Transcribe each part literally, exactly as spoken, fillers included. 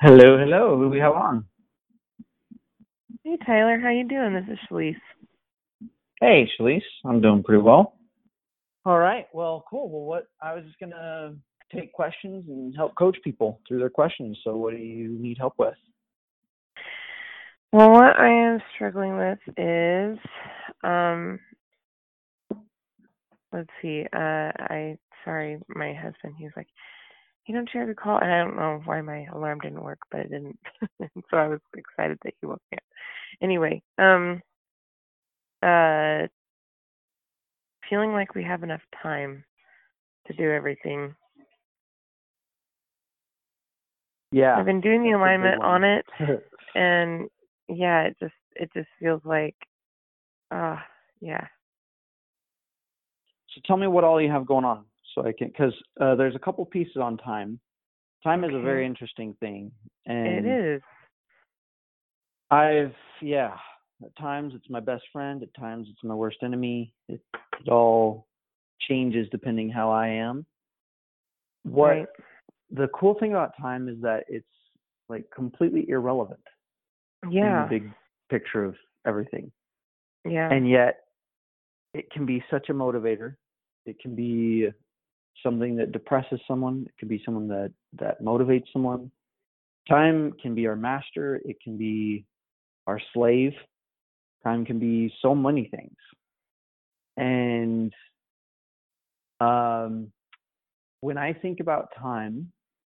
Hello, hello. Who do we have on? Hey Tyler, how you doing? This is Shalise. Hey, Shalise. I'm doing pretty well. All right. Well, cool. Well, what I was just gonna take questions and help coach people through their questions. So, what do you need help with? Well, what I am struggling with is, um, let's see. Uh, I sorry, my husband. He was like, "Hey, don't you have a call?" And I don't know why my alarm didn't work, but it didn't. So I was excited that he woke me up. Anyway, um, uh, feeling like we have enough time to do everything. Yeah, I've been doing the that's a big alignment one. on it, and yeah, it just it just feels like, ah, uh, yeah. So, tell me what all you have going on, so I can, because uh, there's a couple pieces on time. Time is a very Okay. interesting thing, It and is. I've yeah. At times it's my best friend. At times it's my worst enemy. It, it all changes depending how I am. What Right. the cool thing about time is that it's like completely irrelevant in the Yeah. big picture of everything. Yeah. And yet it can be such a motivator. It can be something that depresses someone. It can be someone that, that motivates someone. Time can be our master. It can be our slave. Time can be so many things. And um, when I think about time,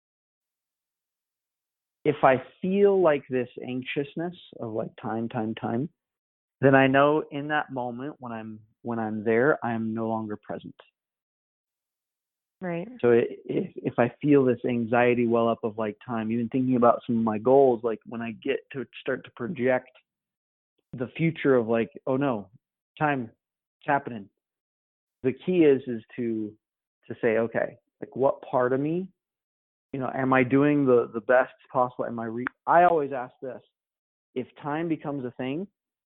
if I feel like this anxiousness of like time, time, time, then I know in that moment when I'm when I'm there, I'm no longer present. Right. So it, if if I feel this anxiety well up of like time, even thinking about some of my goals, like when I get to start to project the future of like, oh no, time, it's happening. The key is is to to say, okay, like what part of me, you know, am I doing the the best possible? Am I re- I always ask this: if time becomes a thing,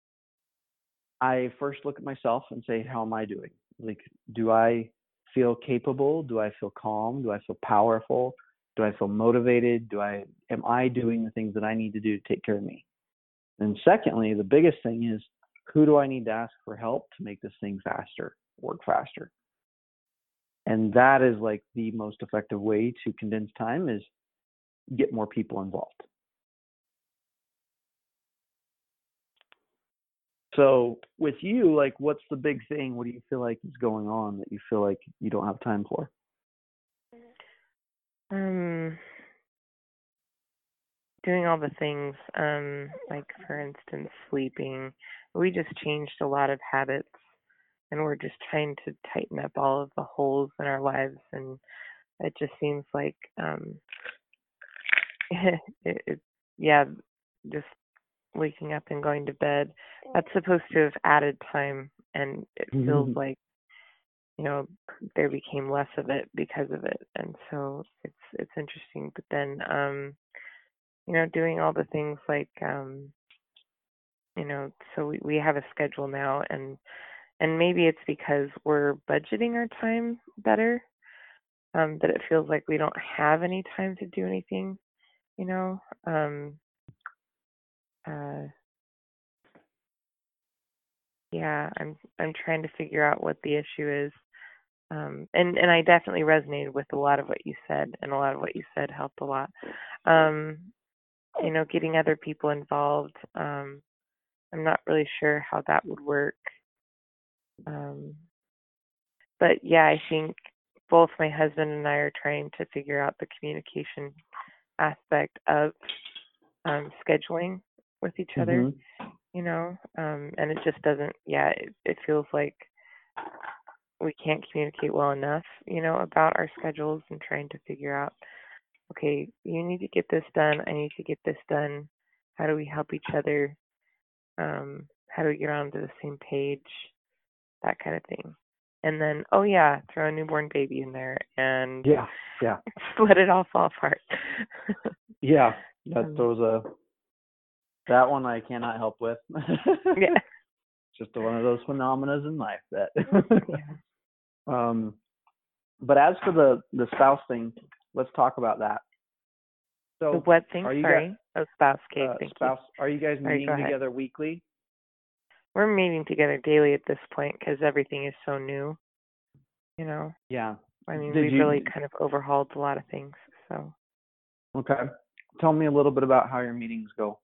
I first look at myself and say, how am I doing? Like, do I feel capable? Do I feel calm? Do I feel powerful? Do I feel motivated? Do I am I doing the things that I need to do to take care of me? And secondly, the biggest thing is, who do I need to ask for help to make this thing faster, work faster? And that is like the most effective way to condense time is get more people involved. So with you, like, what's the big thing? What do you feel like is going on that you feel like you don't have time for? Um, doing all the things, um, like for instance, sleeping. We just changed a lot of habits, and we're just trying to tighten up all of the holes in our lives, and it just seems like, um, it, it, yeah, just waking up and going to bed. That's supposed to have added time, and it feels like, you know, there became less of it because of it, and so it's it's interesting. But then, um, you know, doing all the things like, um, you know, so we we have a schedule now, and and maybe it's because we're budgeting our time better, um, that it feels like we don't have any time to do anything, you know. Um, uh, yeah, I'm I'm trying to figure out what the issue is. Um, and and I definitely resonated with a lot of what you said, and a lot of what you said helped a lot. Um, you know, getting other people involved. Um, I'm not really sure how that would work. Um, but yeah, I think both my husband and I are trying to figure out the communication aspect of, um, scheduling with each other. Mm-hmm. You know, um, and it just doesn't. Yeah, it, it feels like we can't communicate well enough. You know, about our schedules and trying to figure out, okay, you need to get this done. I need to get this done. How do we help each other? Um, how do we get onto the same page? That kind of thing. And then, oh yeah, throw a newborn baby in there and Yeah, yeah, let it all fall apart. yeah. That um, throws a that one I cannot help with. yeah. Just one of those phenomena in life that. Yeah. um, but as for the the spouse thing, let's talk about that. The So what thing? are you guys Sorry. Oh, spouse. Okay, uh, thank you. spouse? Are you guys Sorry, go meeting ahead. together weekly? We're meeting together daily at this point because everything is so new. You know, Yeah. I mean, Did we've you? really kind of overhauled a lot of things. So, Okay. Tell me a little bit about how your meetings go.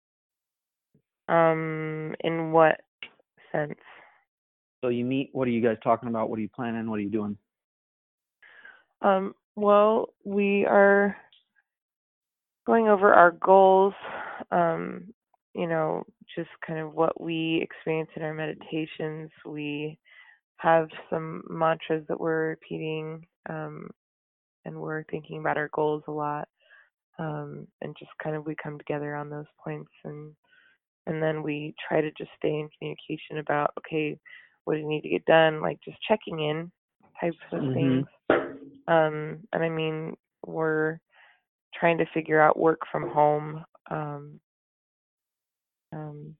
um, in what sense? So you meet. What are you guys talking about? What are you planning? What are you doing? Um, well, we are going over our goals, um, you know, just kind of what we experience in our meditations. We have some mantras that we're repeating, um, and we're thinking about our goals a lot. Um, and just kind of we come together on those points, and and then we try to just stay in communication about, okay, what do you need to get done, like just checking in types of Mm-hmm. things. Um, and I mean, we're trying to figure out work from home. Um, um,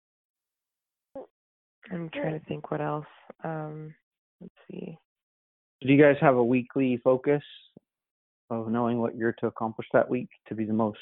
I'm trying to think what else. Um, let's see. Do you guys have a weekly focus of knowing what you're to accomplish that week to be the most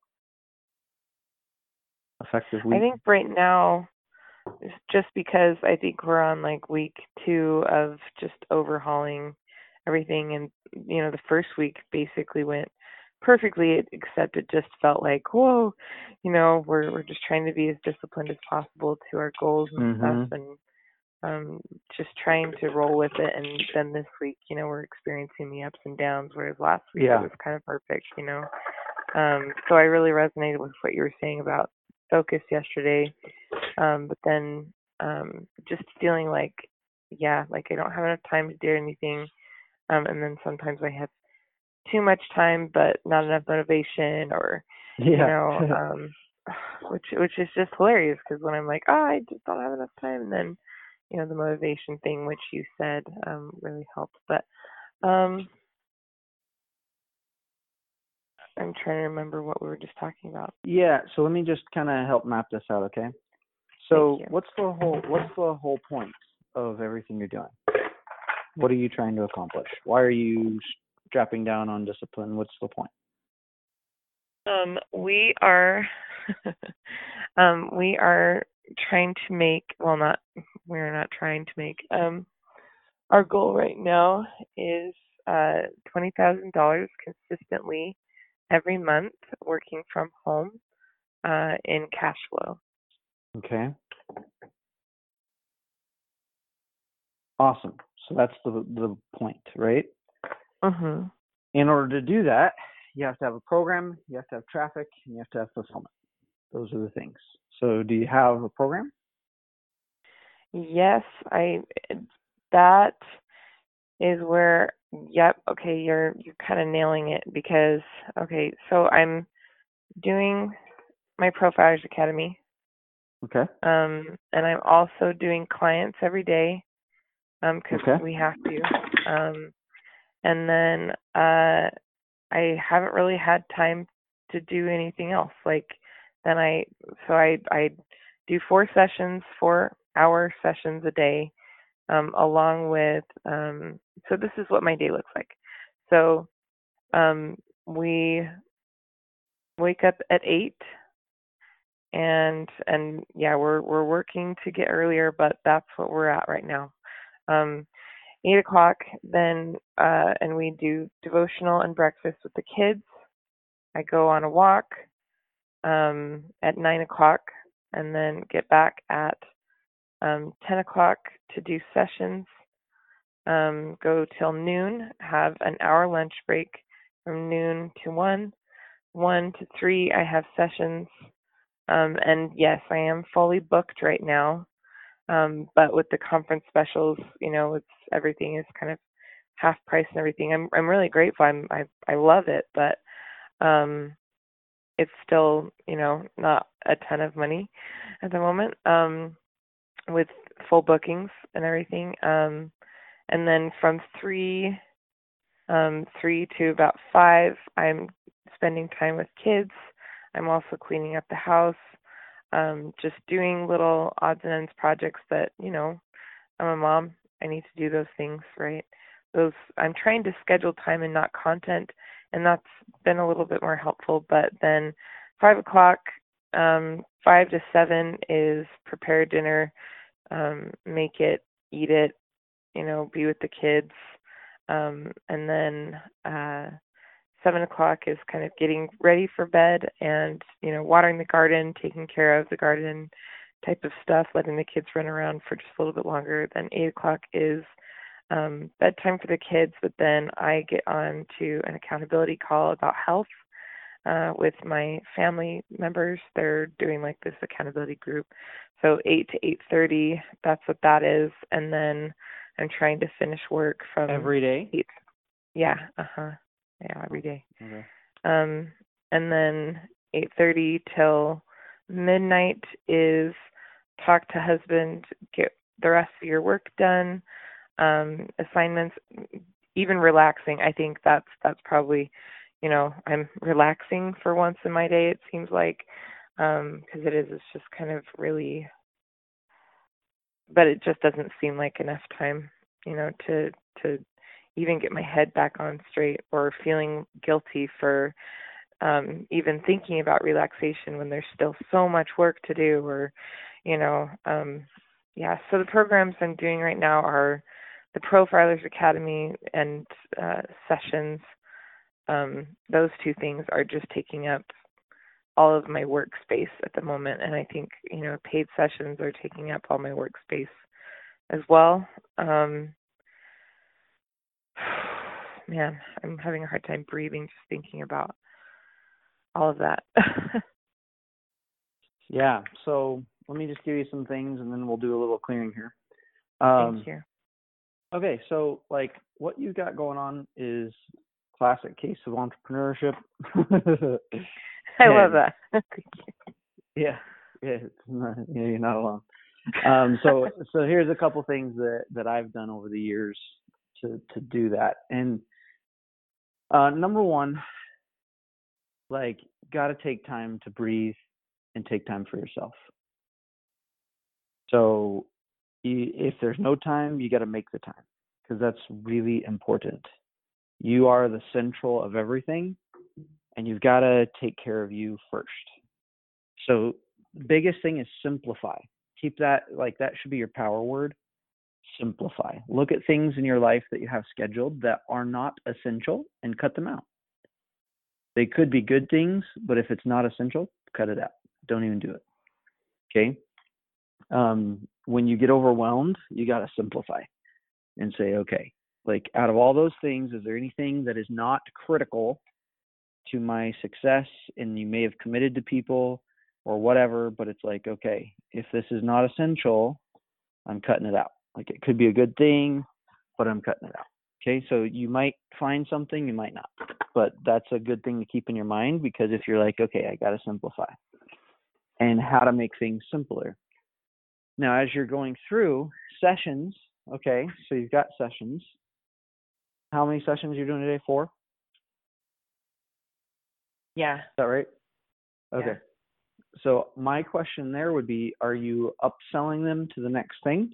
effective I week? think right now, it's just because I think we're on like week two of just overhauling everything, and you know, the first week basically went perfectly, except it just felt like, whoa, you know, we're we're just trying to be as disciplined as possible to our goals and stuff, Mm-hmm. and um just trying to roll with it. And then this week, you know, we're experiencing the ups and downs, whereas last week it Yeah. was kind of perfect, you know. Um so I really resonated with what you were saying about focus yesterday. Um but then um just feeling like, yeah, like I don't have enough time to do anything. Um and then sometimes I have too much time but not enough motivation, or you Yeah. know, um which which is just hilarious because when I'm like, oh, I just don't have enough time, and then you know, the motivation thing, which you said, um, really helped. But um, I'm trying to remember what we were just talking about. Yeah. So let me just kind of help map this out, okay? Thank So you. what's the whole what's the whole point of everything you're doing? What are you trying to accomplish? Why are you strapping down on discipline? What's the point? Um, we are, um, we are trying to make. Well, not. We're not trying to make. Um, our goal right now is uh twenty thousand dollars consistently every month, working from home, uh, in cash flow. Okay. Awesome. So that's the the point, right? Mhm. In order to do that, you have to have a program, you have to have traffic, and you have to have fulfillment. Those are the things. So do you have a program? Yes, I. That is where, yep, okay, you're you're kind of nailing it because, okay, so I'm doing my Profilers Academy, Okay. um, and I'm also doing clients every day, um, because Okay. we have to, um, and then uh, I haven't really had time to do anything else. Like then I, so I I do four sessions, four hour sessions a day, um, along with, um, so this is what my day looks like. So um, we wake up at eight, and and yeah, we're we're working to get earlier, but that's what we're at right now. Um, eight o'clock, then uh, and we do devotional and breakfast with the kids. I go on a walk um, at nine o'clock, and then get back at um, ten o'clock to do sessions. Um, go till noon, have an hour lunch break from noon to one. one to three, I have sessions. Um, and yes, I am fully booked right now. Um, but with the conference specials, you know, it's everything is kind of half price and everything. I'm I'm really grateful. I'm I I love it, but um, it's still, you know, not a ton of money at the moment. Um, with full bookings and everything. Um, and then from three um, three to about five, I'm spending time with kids. I'm also cleaning up the house, um, just doing little odds and ends projects that, you know, I'm a mom. I need to do those things, right? Those I'm trying to schedule time and not content and that's been a little bit more helpful. But then five o'clock, um, five to seven is prepare dinner, um, make it, eat it, you know, be with the kids, um, and then uh, seven o'clock is kind of getting ready for bed and, you know, watering the garden, taking care of the garden type of stuff, letting the kids run around for just a little bit longer. Then eight o'clock is um, bedtime for the kids, but then I get on to an accountability call about health uh, with my family members. They're doing like this accountability group. So eight to eight thirty, that's what that is. And then I'm trying to finish work from Every day? eight. Yeah, uh-huh. Yeah, every day. Okay. Um, and then eight thirty till midnight is talk to husband, get the rest of your work done, um, assignments, even relaxing. I think that's that's probably, you know, I'm relaxing for once in my day, it seems like, um, because it is, it's just kind of really, but it just doesn't seem like enough time, you know, to to even get my head back on straight, or feeling guilty for um, even thinking about relaxation when there's still so much work to do, or, you know, um, yeah. So the programs I'm doing right now are the Profilers Academy and uh, sessions. Um, those two things are just taking up all of my workspace at the moment, and I think, you know, paid sessions are taking up all my workspace as well. Um, man, I'm having a hard time breathing just thinking about all of that. Yeah. So let me just give you some things, and then we'll do a little clearing here. Um, Thank you. okay. So like what you got going on is classic case of entrepreneurship. I love And, that. Thank you. yeah. Yeah. It's not, yeah. You're not alone. Um, so, so here's a couple things that, that I've done over the years to, to do that. And, uh, number one, like, got to take time to breathe and take time for yourself. So you, if there's no time, you got to make the time, because that's really important. You are the central of everything, and you've got to take care of you first. So the biggest thing is simplify. Keep that, like, that should be your power word. Simplify. Look at things in your life that you have scheduled that are not essential and cut them out. They could be good things, but if it's not essential, cut it out. Don't even do it. Okay? Um, when you get overwhelmed, you got to simplify and say, okay, like, out of all those things, is there anything that is not critical to my success? And you may have committed to people or whatever, but it's like, okay, if this is not essential, I'm cutting it out. Like, it could be a good thing, but I'm cutting it out. Okay, so you might find something, you might not, but that's a good thing to keep in your mind, because if you're like, okay, I got to simplify, and how to make things simpler. Now, as you're going through sessions, okay, so you've got sessions. How many sessions you're doing today? Four? Yeah. Is that right? Okay. Yeah. So my question there would be, are you upselling them to the next thing?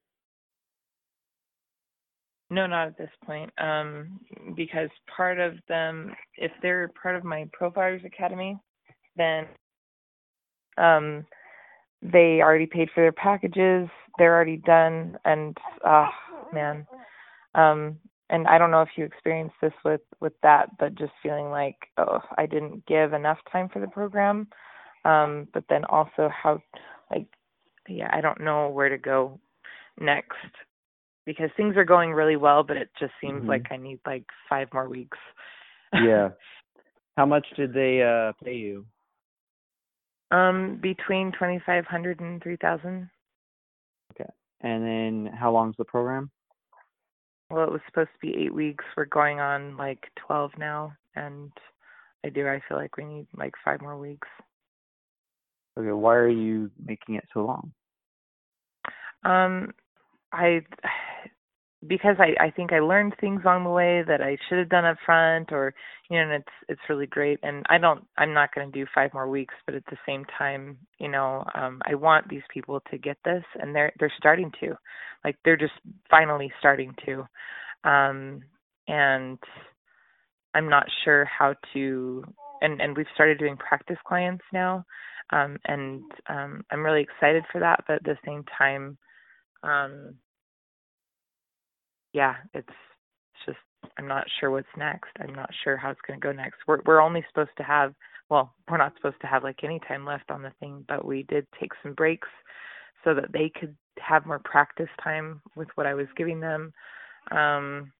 No, not at this point. Um, because part of them, if they're part of my Profilers Academy, then um, they already paid for their packages. They're already done, and oh man, um, and I don't know if you experienced this with with that, but just feeling like, oh, I didn't give enough time for the program. Um, but then also how, like, yeah, I don't know where to go next, because things are going really well, but it just seems Mm-hmm. like I need like five more weeks. Yeah. How much did they uh, pay you? Um, between twenty five hundred and three thousand. Okay. And then how long's the program? Well, it was supposed to be eight weeks. We're going on like twelve now, and I do. I feel like we need like five more weeks. Okay. Why are you making it so long? Um, I because I, I think I learned things along the way that I should have done up front, or, you know, and it's it's really great. And I don't I'm not going to do five more weeks, but at the same time, you know, um, I want these people to get this, and they're they're starting to, like, they're just finally starting to, um, and I'm not sure how to, and, and we've started doing practice clients now. Um, and um, I'm really excited for that. But at the same time, um, yeah, it's just, I'm not sure what's next. I'm not sure how it's going to go next. We're, we're only supposed to have, well, we're not supposed to have like any time left on the thing, but we did take some breaks so that they could have more practice time with what I was giving them. Um,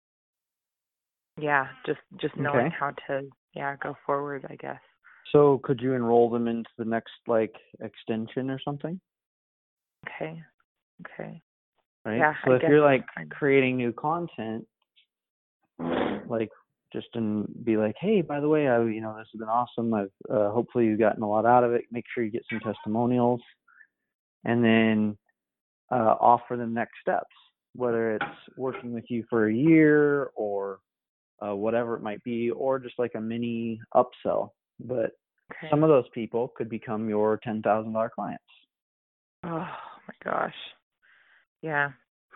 yeah, just just knowing Okay. how to yeah go forward, I guess. So could you enroll them into the next like extension or something? Okay, okay, Right. yeah, So I if guess. you're like I, creating new content, like just and be like, hey, by the way, I you know this has been awesome. I've uh, hopefully you've gotten a lot out of it. Make sure you get some testimonials, and then uh, offer them next steps, whether it's working with you for a year or uh, whatever it might be, or just like a mini upsell. But okay. some of those people could become your ten thousand dollar clients. Oh my gosh. Yeah.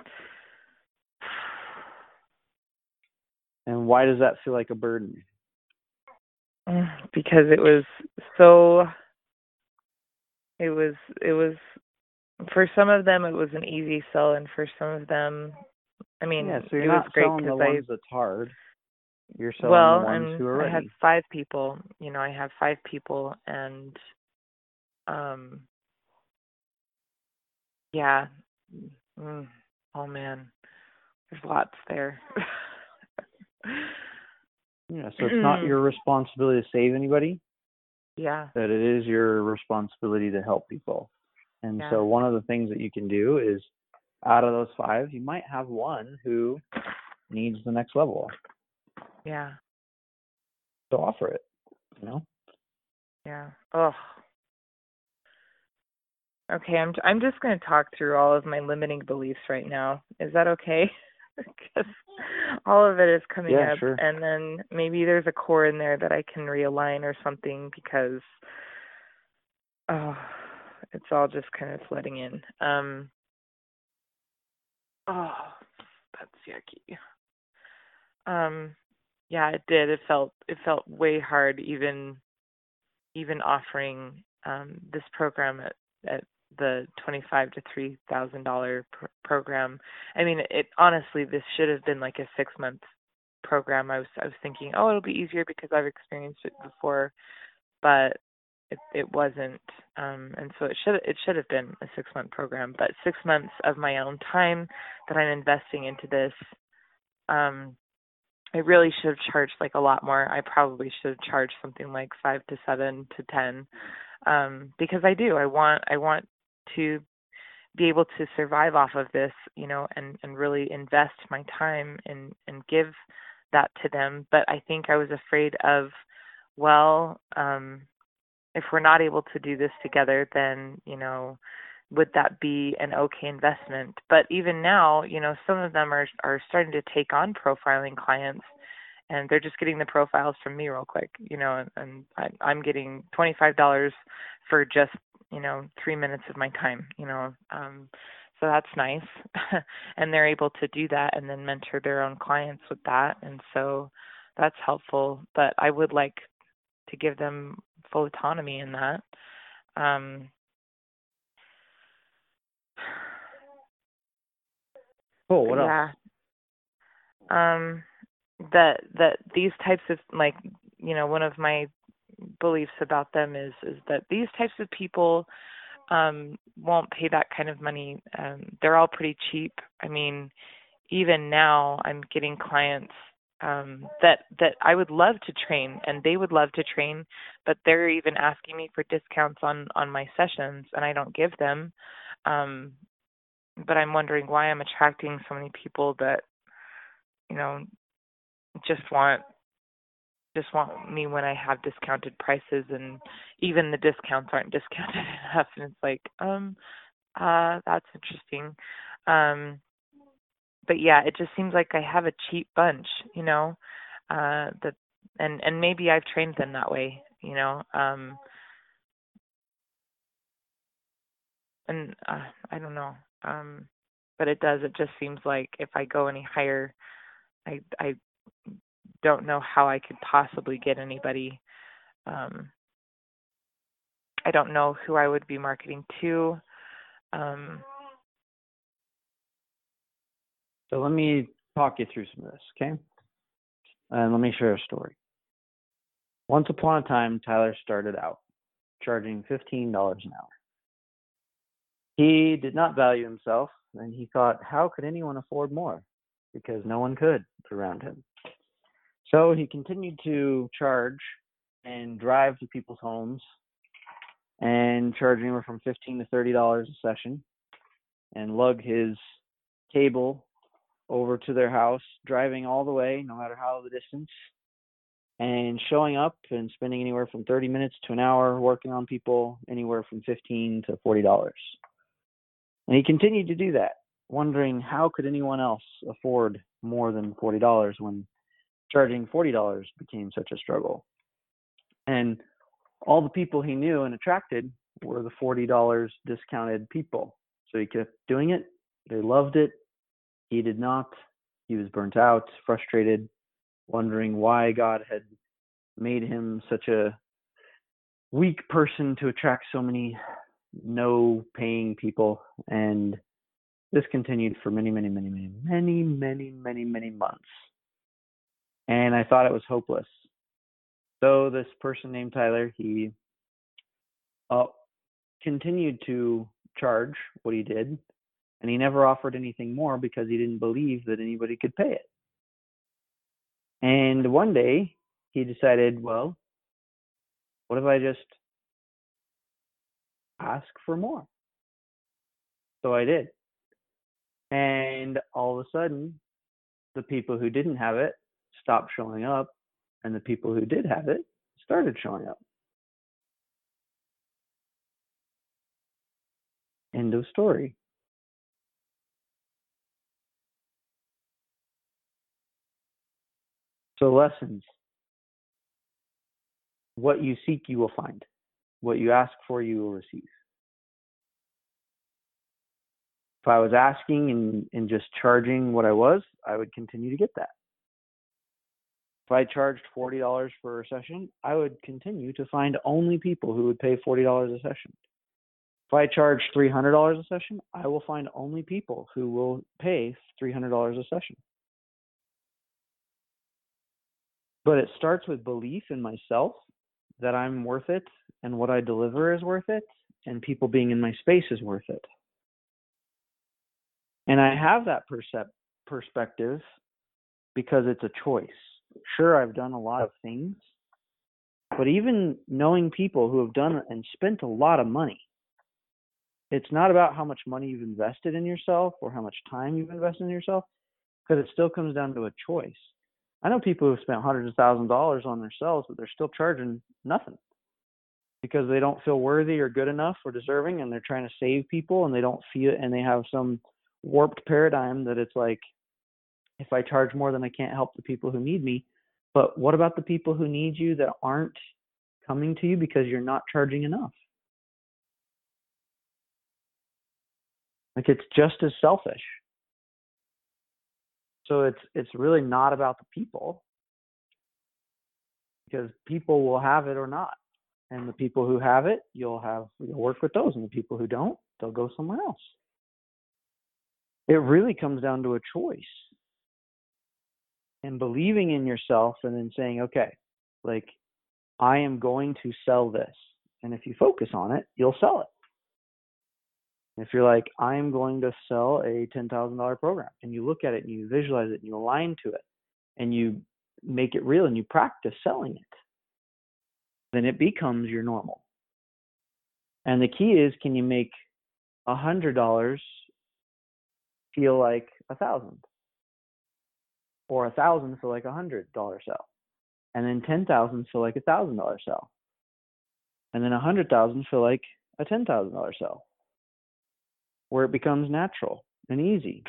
And why does that feel like a burden? Because it was so. It was. It was. For some of them, it was an easy sell, and for some of them, I Yeah, mean, so you're it was not great selling the because I ones that's hard. You're selling the well, ones and who are I had ready. five people. You know, I have five people, and um, yeah. Mm, oh man, there's lots there. Yeah, so it's not your responsibility to save anybody, Yeah, but it is your responsibility to help people. And yeah, so one of the things that you can do is out of those five, you might have one who needs the next level. yeah, So offer it, you know? yeah. Oh, okay. I'm I'm just going to talk through all of my limiting beliefs right now. Is that okay? Because all of it is coming Yeah, up, sure. and then maybe there's a core in there that I can realign or something because oh, it's all just kind of flooding in. Um, oh, that's yucky. Um, yeah, it did. It felt it felt way hard even even offering um, this program at, at the twenty-five to three thousand dollar pr- program. I mean, it honestly this should have been like a six month program. I was I was thinking, oh, it'll be easier because I've experienced it before, but it it wasn't. Um, and so it should it should have been a six month program. But six months of my own time that I'm investing into this. Um, I really should have charged like a lot more. I probably should have charged something like five to seven to ten, um, because I do. I want I want to be able to survive off of this, you know, and and really invest my time and and give that to them. But I think I was afraid of, well, um, if we're not able to do this together, then you know, would that be an okay investment? But even now, you know, some of them are are starting to take on profiling clients, and they're just getting the profiles from me real quick, you know, and, and I, I'm getting twenty-five dollars for just you know three minutes of my time, you know. Um, so that's nice, and they're able to do that and then mentor their own clients with that, and so that's helpful. But I would like to give them full autonomy in that. Um, Cool. What else? yeah. Um, that that these types of like you know one of my beliefs about them is is that these types of people um won't pay that kind of money. Um, they're all pretty cheap. I mean, even now I'm getting clients um that that I would love to train and they would love to train, but they're even asking me for discounts on on my sessions and I don't give them. Um but I'm wondering why I'm attracting so many people that, you know, just want just want me when I have discounted prices and even the discounts aren't discounted enough and it's like, um, uh, that's interesting. Um but yeah, it just seems like I have a cheap bunch, you know, uh, that, and, and maybe I've trained them that way, you know, um, and, uh, I don't know. Um, but it does, it just seems like if I go any higher, I, I don't know how I could possibly get anybody. Um, I don't know who I would be marketing to. Um, So let me talk you through some of this, okay? And let me share a story. Once upon a time, Tyler started out charging fifteen dollars an hour. He did not value himself, and he thought, how could anyone afford more? Because no one could around him. So he continued to charge and drive to people's homes and charge anywhere from fifteen to thirty dollars a session and lug his table over to their house, driving all the way, no matter how the distance, and showing up and spending anywhere from thirty minutes to an hour working on people, anywhere from fifteen to forty dollars. And he continued to do that, wondering how could anyone else afford more than forty dollars when charging forty dollars became such a struggle. And all the people he knew and attracted were the forty dollars discounted people. So he kept doing it. They loved it. He did not. He was burnt out, frustrated, wondering why God had made him such a weak person to attract so many no paying people. And this continued for many, many, many, many, many, many, many, many months. And I thought it was hopeless. So this person named Tyler, he uh, continued to charge what he did, and he never offered anything more because he didn't believe that anybody could pay it. And one day he decided, well, what if I just ask for more? So I did. And all of a sudden, the people who didn't have it stopped showing up, and the people who did have it started showing up. End of story. So lessons. What you seek, you will find. What you ask for, you will receive. If I was asking and, and just charging what I was, I would continue to get that. If I charged forty dollars for a session, I would continue to find only people who would pay forty dollars a session. If I charge three hundred dollars a session, I will find only people who will pay three hundred dollars a session. But it starts with belief in myself that I'm worth it and what I deliver is worth it and people being in my space is worth it. And I have that percep- perspective because it's a choice. Sure, I've done a lot of things, but even knowing people who have done and spent a lot of money, it's not about how much money you've invested in yourself or how much time you've invested in yourself, because it still comes down to a choice. I know people who've spent hundreds of thousands of dollars on themselves, but they're still charging nothing because they don't feel worthy or good enough or deserving, and they're trying to save people, and they don't feel, and they have some warped paradigm that it's like, if I charge more, then I can't help the people who need me. But what about the people who need you that aren't coming to you because you're not charging enough? Like, it's just as selfish. So it's it's really not about the people, because people will have it or not. And the people who have it, you'll have you'll work with those, and the people who don't, they'll go somewhere else. It really comes down to a choice and believing in yourself, and then saying, okay, like, I am going to sell this. And if you focus on it, you'll sell it. If you're like, I am going to sell a ten thousand dollars program, and you look at it and you visualize it and you align to it and you make it real and you practice selling it, then it becomes your normal. And the key is, can you make one hundred dollars feel like a thousand, or a thousand feel like a one hundred dollars sell, and then ten thousand feel like a one thousand dollars sell, and then one hundred thousand feel like a ten thousand dollars sell, where it becomes natural and easy.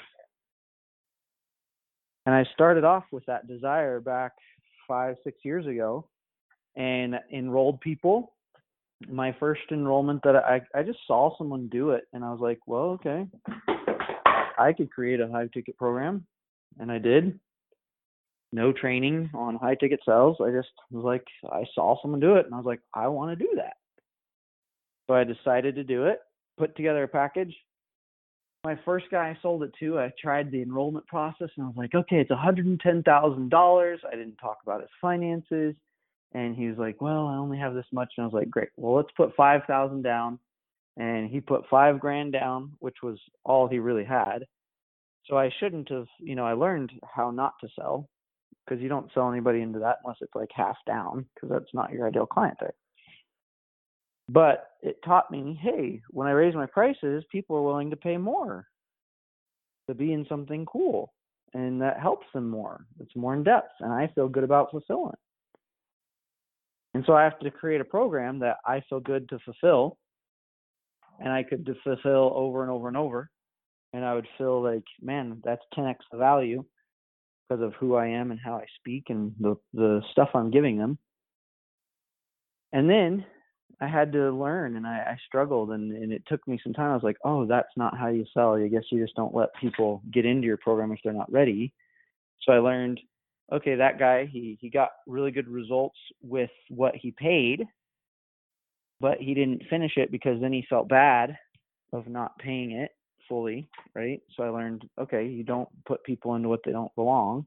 And I started off with that desire back five, six years ago, and enrolled people. My first enrollment that I, I just saw someone do it, and I was like, well, okay, I could create a high ticket program, and I did. no training on high ticket sales. I just was like, I saw someone do it and I was like, I want to do that. So I decided to do it, put together a package. My first guy I sold it to, I tried the enrollment process and I was like, okay, it's one hundred ten thousand dollars. I didn't talk about his finances. And he was like, well, I only have this much. And I was like, great. Well, let's put five thousand down. And he put five grand down, which was all he really had. So I shouldn't have, you know, I learned how not to sell, because you don't sell anybody into that unless it's like half down, because that's not your ideal client there. But it taught me, hey, when I raise my prices, people are willing to pay more to be in something cool, and that helps them more. It's more in depth, and I feel good about fulfilling it. And so I have to create a program that I feel good to fulfill, and I could fulfill over and over and over. And I would feel like, man, that's ten x the value because of who I am and how I speak and the, the stuff I'm giving them. And then I had to learn, and I, I struggled, and, and it took me some time. I was like, oh, that's not how you sell. I guess you just don't let people get into your program if they're not ready. So I learned, okay, that guy, he, he got really good results with what he paid, but he didn't finish it because then he felt bad of not paying it fully, right? So I learned, okay, you don't put people into what they don't belong.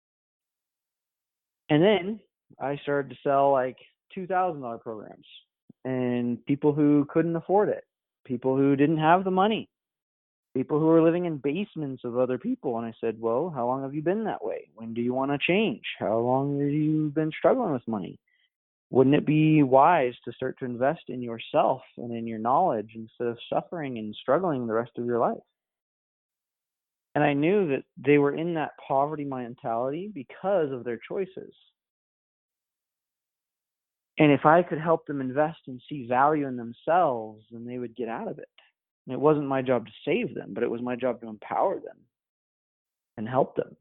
And then I started to sell like two thousand dollars programs, and people who couldn't afford it, people who didn't have the money, people who were living in basements of other people. And I said, well, how long have you been that way? When do you want to change? How long have you been struggling with money? Wouldn't it be wise to start to invest in yourself and in your knowledge instead of suffering and struggling the rest of your life? And I knew that they were in that poverty mentality because of their choices. And if I could help them invest and see value in themselves, then they would get out of it. And it wasn't my job to save them, but it was my job to empower them and help them.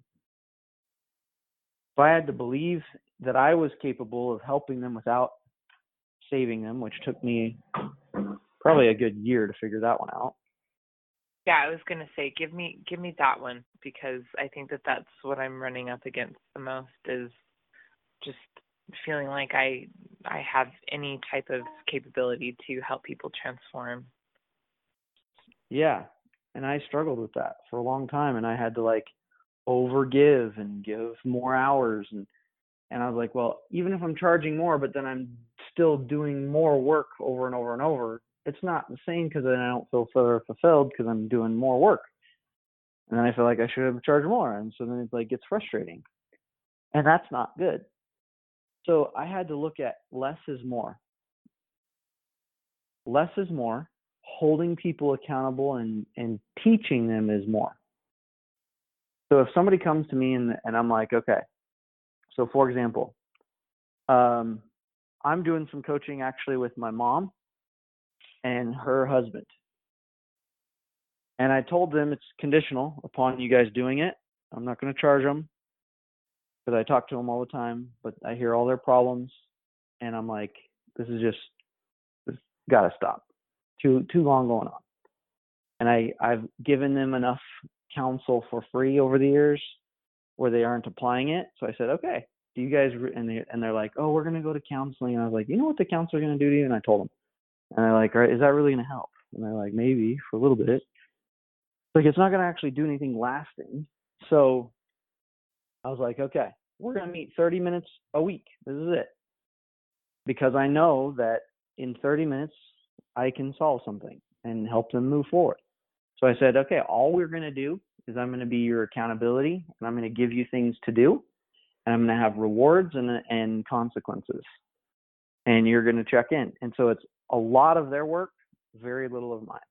If I had to believe that I was capable of helping them without saving them, which took me probably a good year to figure that one out. Yeah, I was going to say, give me give me that one, because I think that that's what I'm running up against the most, is just feeling like I I have any type of capability to help people transform. Yeah, and I struggled with that for a long time, and I had to like overgive and give more hours, and and I was like, well, even if I'm charging more, but then I'm still doing more work over and over and over, it's not the same, because then I don't feel further fulfilled because I'm doing more work. And then I feel like I should have charged more. And so then it like gets frustrating. And that's not good. So I had to look at less is more. Less is more. Holding people accountable and, and teaching them is more. So if somebody comes to me and, and I'm like, okay, so for example, um, I'm doing some coaching actually with my mom and her husband. And I told them it's conditional upon you guys doing it. I'm not going to charge them, because I talk to them all the time, but I hear all their problems. And I'm like, this is just, this got to stop. Too, too long going on. And I, I've given them enough counsel for free over the years where they aren't applying it. So I said, okay, do you guys, re-? and, they, and they're like, oh, we're going to go to counseling. And I was like, you know what the counselor's going to do to you? And I told them. And they're like, all right, is that really going to help? And they're like, maybe for a little bit. Like, it's not going to actually do anything lasting. So I was like, okay, we're going to meet thirty minutes a week. This is it. Because I know that in thirty minutes, I can solve something and help them move forward. So I said, okay, all we're going to do is I'm going to be your accountability, and I'm going to give you things to do, and I'm going to have rewards and, and consequences. And you're going to check in. And so it's a lot of their work, very little of mine.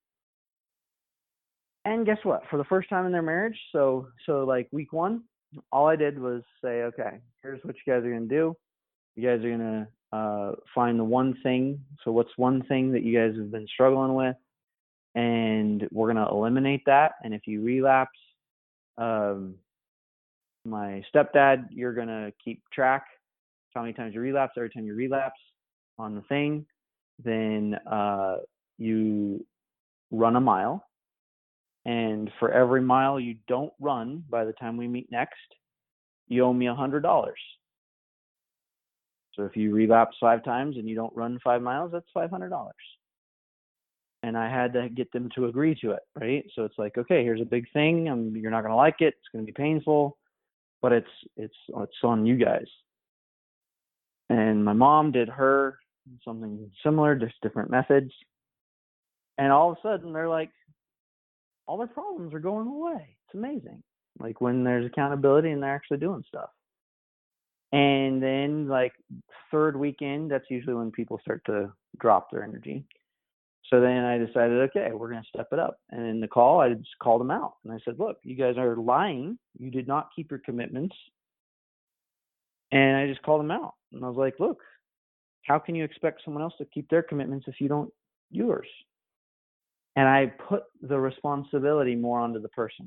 And guess what? For the first time in their marriage, so so like week one, all I did was say, okay, here's what you guys are going to do. You guys are going to uh, find the one thing. So what's one thing that you guys have been struggling with? And we're going to eliminate that. And if you relapse, um, my stepdad, you're going to keep track how many times you relapse. Every time you relapse on the thing, then uh, you run a mile. And for every mile you don't run by the time we meet next, you owe me a hundred dollars. So if you relapse five times and you don't run five miles, that's five hundred dollars. And I had to get them to agree to it, right? So it's like, okay, here's a big thing. Um, you're not going to like it. It's going to be painful, but it's it's it's on you guys. And my mom did her something similar, just different methods. And all of a sudden, they're like, all their problems are going away. It's amazing. Like when there's accountability and they're actually doing stuff. And then like third weekend, that's usually when people start to drop their energy. So then I decided, okay, we're going to step it up. And in the call, I just called them out. And I said, look, you guys are lying. You did not keep your commitments. And I just called them out. And I was like, look, how can you expect someone else to keep their commitments if you don't yours? And I put the responsibility more onto the person.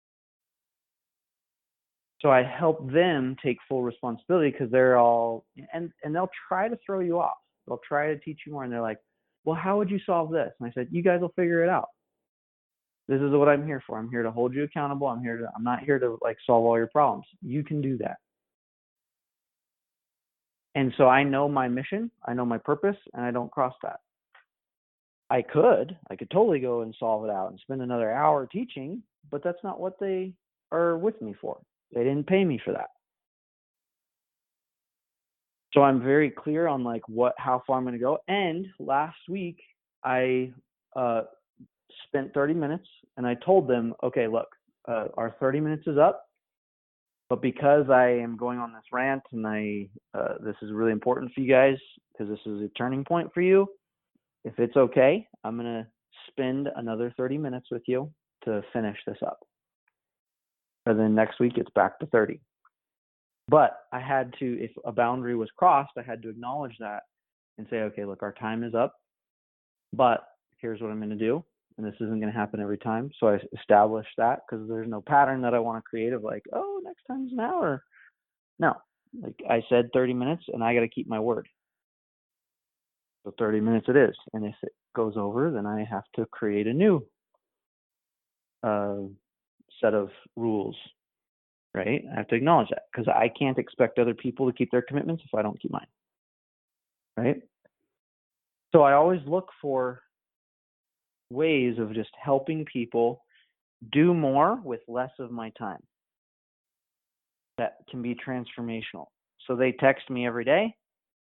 So I help them take full responsibility because they're all, and, and they'll try to throw you off. They'll try to teach you more. And they're like, well, how would you solve this? And I said, you guys will figure it out. This is what I'm here for. I'm here to hold you accountable. I'm here to, I'm not here to like solve all your problems. You can do that. And so I know my mission, I know my purpose, and I don't cross that. I could, I could totally go and solve it out and spend another hour teaching, but that's not what they are with me for. They didn't pay me for that. So I'm very clear on like what, how far I'm going to go. And last week I uh, spent thirty minutes and I told them, okay, look, uh, our thirty minutes is up, but because I am going on this rant and I, uh, this is really important for you guys because this is a turning point for you. If it's okay, I'm going to spend another thirty minutes with you to finish this up. And then next week it's back to thirty. But I had to, if a boundary was crossed, I had to acknowledge that and say, okay, look, our time is up, but here's what I'm going to do. And this isn't going to happen every time. So I established that because there's no pattern that I want to create of like, oh, next time's an hour. No, like I said thirty minutes and I got to keep my word. So thirty minutes it is. And if it goes over, then I have to create a new uh, set of rules. Right? I have to acknowledge that because I can't expect other people to keep their commitments if I don't keep mine. Right? So I always look for ways of just helping people do more with less of my time. That can be transformational. So they text me every day.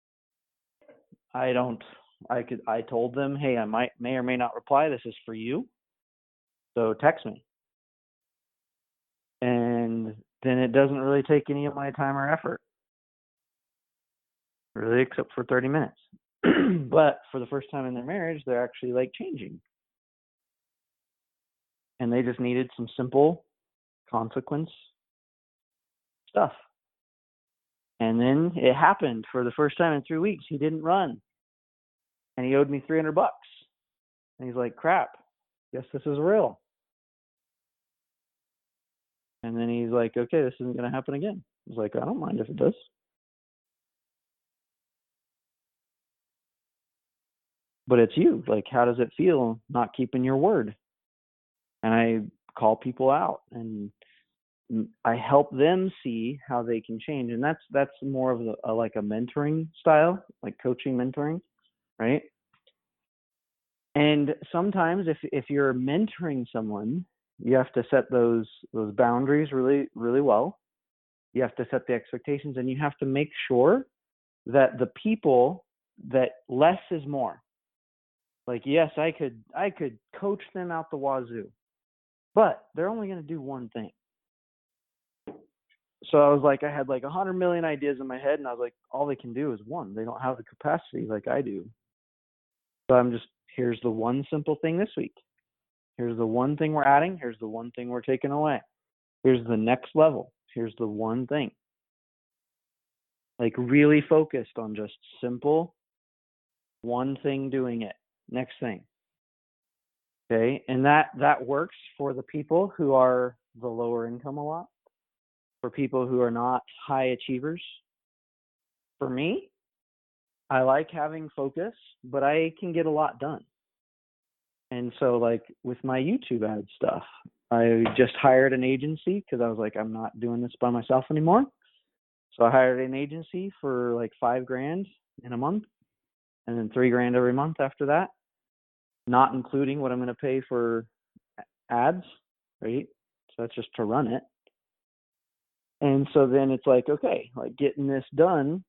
I don't, I could, I told them, hey, I might, may or may not reply. This is for you. So text me. And then it doesn't really take any of my time or effort, really, except for thirty minutes. But for the first time in their marriage, they're actually like changing. And they just needed some simple consequence stuff. And then it happened for the first time in three weeks. He didn't run. And he owed me three hundred bucks. And he's like, crap, guess this is real. And then he's like, okay, this isn't going to happen again. I was like, I don't mind if it does. But it's you. Like, how does it feel not keeping your word? And I call people out and I help them see how they can change. And that's that's more of a, a, like a mentoring style, like coaching mentoring, right? And sometimes if if you're mentoring someone, you have to set those those boundaries really, really well. You have to set the expectations and you have to make sure that the people that less is more. Like, yes, I could I could coach them out the wazoo, but they're only going to do one thing. So I was like, I had like a hundred million ideas in my head and I was like, all they can do is one. They don't have the capacity like I do. So I'm just, here's the one simple thing this week. Here's the one thing we're adding. Here's the one thing we're taking away. Here's the next level. Here's the one thing. Like really focused on just simple, one thing doing it. Next thing. Okay. And that, that works for the people who are the lower income a lot, for people who are not high achievers. For me, I like having focus, but I can get a lot done. And so like with my YouTube ad stuff, I just hired an agency because I was like, I'm not doing this by myself anymore. So I hired an agency for like five grand in a month, and then three grand every month after that, not including what I'm going to pay for ads, right? So that's just to run it. And so then it's like, okay, like getting this done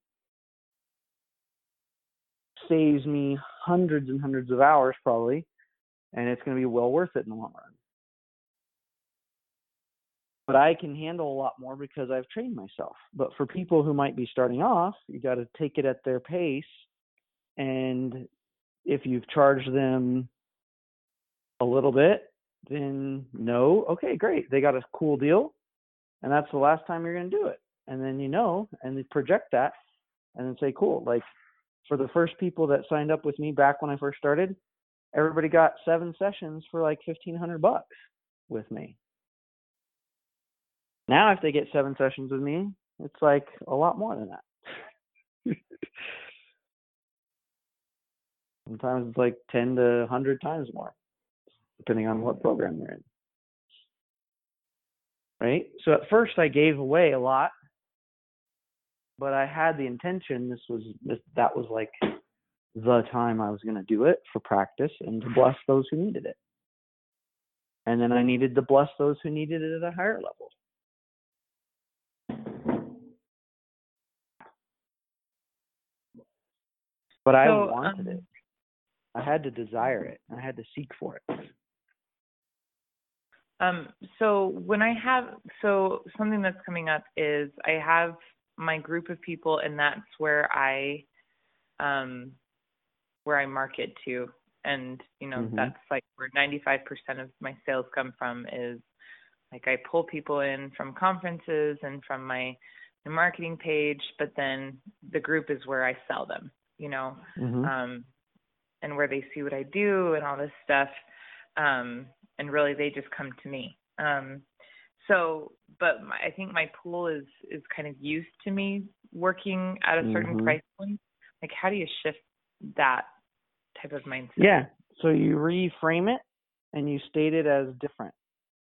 saves me hundreds and hundreds of hours probably, and it's going to be well worth it in the long run. But I can handle a lot more because I've trained myself. But for people who might be starting off, you got to take it at their pace. And if you've charged them a little bit, then no, okay, great. They got a cool deal, and that's the last time you're going to do it. And then you know, and they project that and then say, cool. Like for the first people that signed up with me back when I first started, everybody got seven sessions for like fifteen hundred bucks with me. Now, if they get seven sessions with me, it's like a lot more than that. Sometimes it's like ten to one hundred times more, depending on what program you're in. Right? So at first I gave away a lot, but I had the intention, this was, this, that was like the time I was going to do it for practice and to bless those who needed it. And then I needed to bless those who needed it at a higher level. But I so, wanted um, it. I had to desire it. I had to seek for it. Um, so when I have, so something that's coming up is I have my group of people, and that's where I, um, where I market to. And, you know, mm-hmm. that's like where ninety-five percent of my sales come from is like I pull people in from conferences and from my, my marketing page, but then the group is where I sell them. You know, mm-hmm. um, and where they see what I do and all this stuff. Um, and really they just come to me. Um, so, but my, I think my pool is, is kind of used to me working at a certain mm-hmm. price point. Like, how do you shift that type of mindset? Yeah. So you reframe it and you state it as different.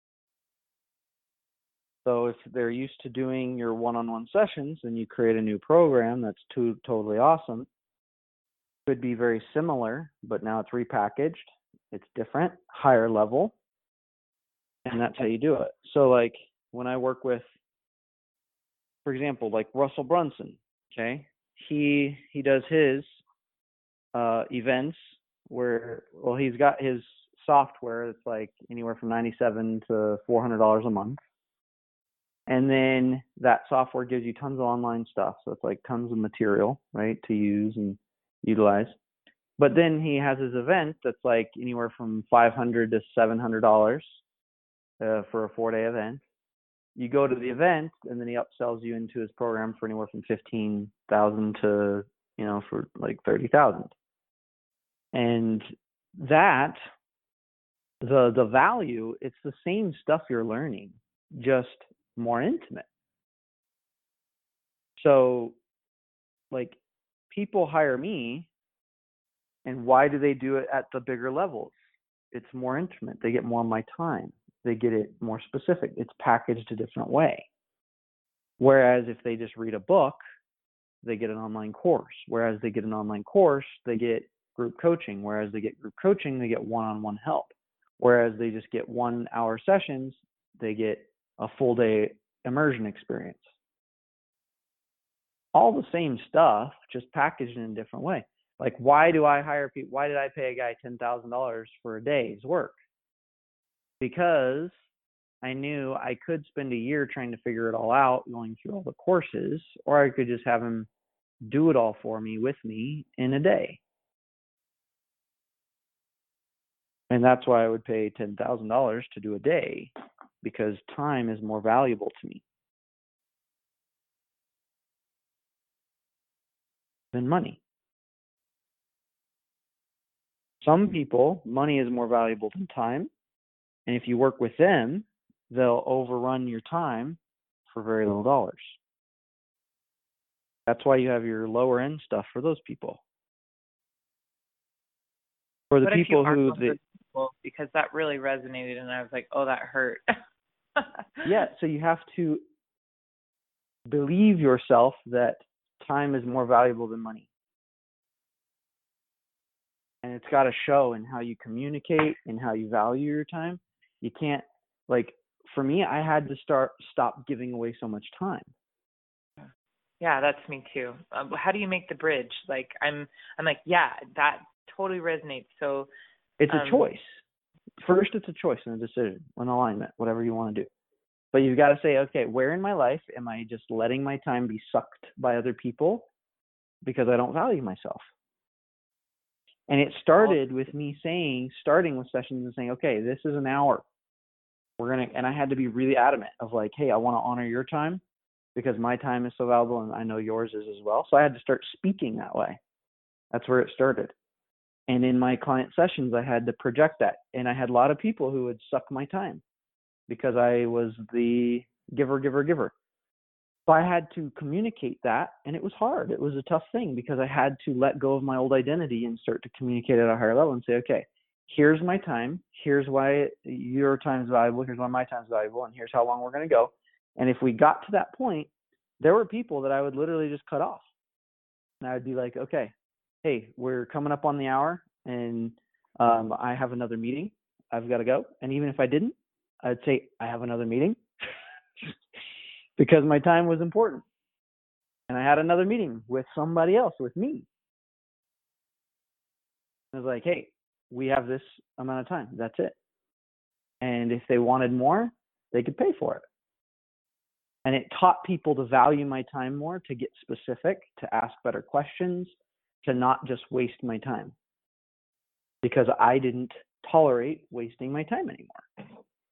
So if they're used to doing your one-on-one sessions and you create a new program that's too, totally awesome, could be very similar, but now it's repackaged. It's different, higher level, and that's how you do it. So like when I work with, for example, like Russell Brunson, okay, he he does his uh, events where, well, he's got his software that's like anywhere from ninety-seven to four hundred dollars a month, and then that software gives you tons of online stuff. So it's like tons of material, right, to use and utilize. But then he has his event that's like anywhere from five hundred to seven hundred dollars uh, for a four-day event. You go to the event, and then he upsells you into his program for anywhere from fifteen thousand to, you know, for like thirty thousand. And that, the the value, it's the same stuff you're learning, just more intimate. So, like, people hire me. And why do they do it at the bigger levels? It's more intimate. They get more of my time. They get it more specific. It's packaged a different way. Whereas if they just read a book, they get an online course. Whereas they get an online course, they get group coaching. Whereas they get group coaching, they get one-on-one help. Whereas they just get one-hour sessions, they get a full-day immersion experience. All the same stuff, just packaged in a different way. Like, why do I hire people? Why did I pay a guy ten thousand dollars for a day's work? Because I knew I could spend a year trying to figure it all out, going through all the courses, or I could just have him do it all for me with me in a day. And that's why I would pay ten thousand dollars to do a day, because time is more valuable to me than money. Some people, money is more valuable than time. And if you work with them, they'll overrun your time for very little dollars. That's why you have your lower end stuff for those people. For the what people if you who, are the, people, because that really resonated, and I was like, oh, that hurt. Yeah, so you have to believe yourself that time is more valuable than money. And it's got to show in how you communicate and how you value your time. You can't, like, for me, I had to start, stop giving away so much time. Yeah, that's me too. Um, how do you make the bridge? Like, I'm, I'm like, yeah, that totally resonates. So it's a um, choice. First, it's a choice and a decision, an alignment, whatever you want to do. But you've got to say, okay, where in my life am I just letting my time be sucked by other people because I don't value myself? And it started with me saying, starting with sessions and saying, okay, this is an hour. We're going to, and I had to be really adamant of like, hey, I want to honor your time because my time is so valuable and I know yours is as well. So I had to start speaking that way. That's where it started. And in my client sessions, I had to project that. And I had a lot of people who would suck my time because I was the giver, giver, giver. So I had to communicate that, and it was hard. It was a tough thing because I had to let go of my old identity and start to communicate at a higher level and say, okay, here's my time. Here's why your time is valuable. Here's why my time is valuable. And here's how long we're going to go. And if we got to that point, there were people that I would literally just cut off. And I would be like, okay, hey, we're coming up on the hour, and um, I have another meeting. I've got to go. And even if I didn't, I'd say, I have another meeting because my time was important. And I had another meeting with somebody else, with me. I was like, hey, we have this amount of time. That's it. And if they wanted more, they could pay for it. And it taught people to value my time more, to get specific, to ask better questions, to not just waste my time. Because I didn't tolerate wasting my time anymore.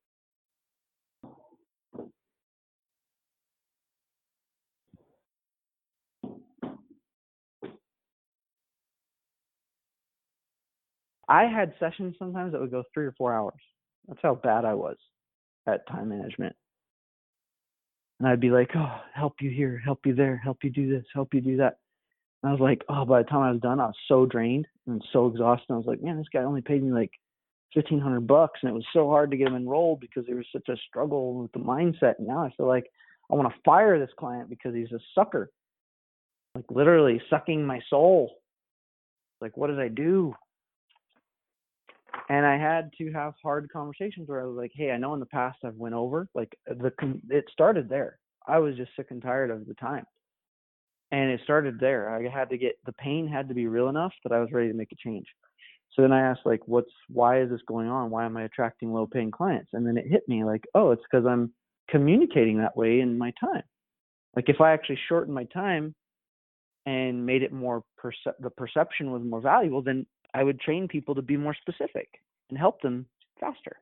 I had sessions sometimes that would go three or four hours. That's how bad I was at time management. And I'd be like, oh, help you here, help you there, help you do this, help you do that. And I was like, oh, by the time I was done, I was so drained and so exhausted. I was like, man, this guy only paid me like fifteen hundred bucks. And it was so hard to get him enrolled because there was such a struggle with the mindset. And now I feel like I want to fire this client because he's a sucker, like literally sucking my soul. Like, what did I do? And I had to have hard conversations where I was like, hey, I know in the past I've went over, like the, it started there. I was just sick and tired of the time. And it started there. I had to get, the pain had to be real enough that I was ready to make a change. So then I asked, like, what's, why is this going on? Why am I attracting low paying clients? And then it hit me like, oh, it's because I'm communicating that way in my time. Like if I actually shortened my time and made it more, perce- the perception was more valuable, then I would train people to be more specific and help them faster.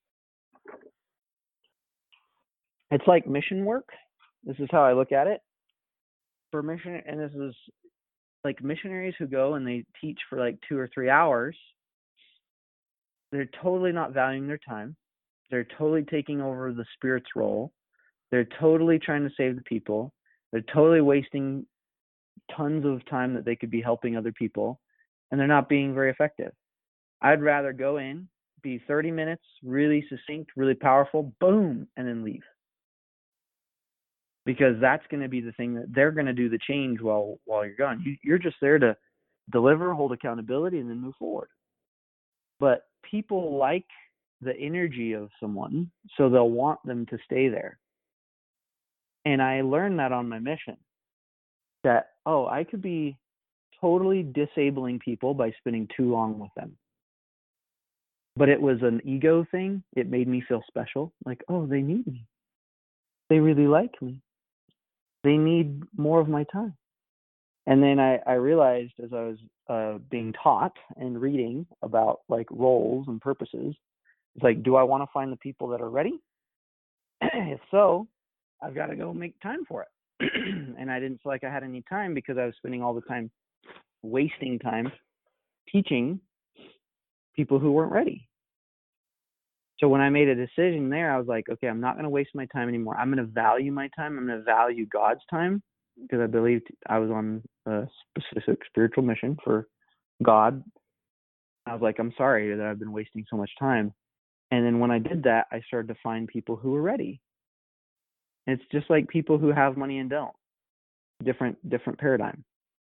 It's like mission work. This is how I look at it. For mission, and this is like missionaries who go and they teach for like two or three hours. They're totally not valuing their time. They're totally taking over the Spirit's role. They're totally trying to save the people. They're totally wasting tons of time that they could be helping other people. And they're not being very effective. I'd rather go in, be thirty minutes, really succinct, really powerful, boom, and then leave. Because that's going to be the thing that they're going to do the change while while you're gone. You, you're just there to deliver, hold accountability, and then move forward. But people like the energy of someone, so they'll want them to stay there. And I learned that on my mission. That, oh, I could be totally disabling people by spending too long with them. But it was an ego thing. It made me feel special. Like, oh, they need me. They really like me. They need more of my time. And then I, I realized as I was uh, being taught and reading about like roles and purposes, it's like, do I want to find the people that are ready? If so, I've got to go make time for it. And I didn't feel like I had any time because I was spending all the time wasting time teaching people who weren't ready. So when I made a decision there, I was like, okay, I'm not going to waste my time anymore. I'm going to value my time. I'm going to value God's time because I believed I was on a specific spiritual mission for God. I was like, I'm sorry that I've been wasting so much time. And then when I did that, I started to find people who were ready. It's just like people who have money and don't. Different different paradigm.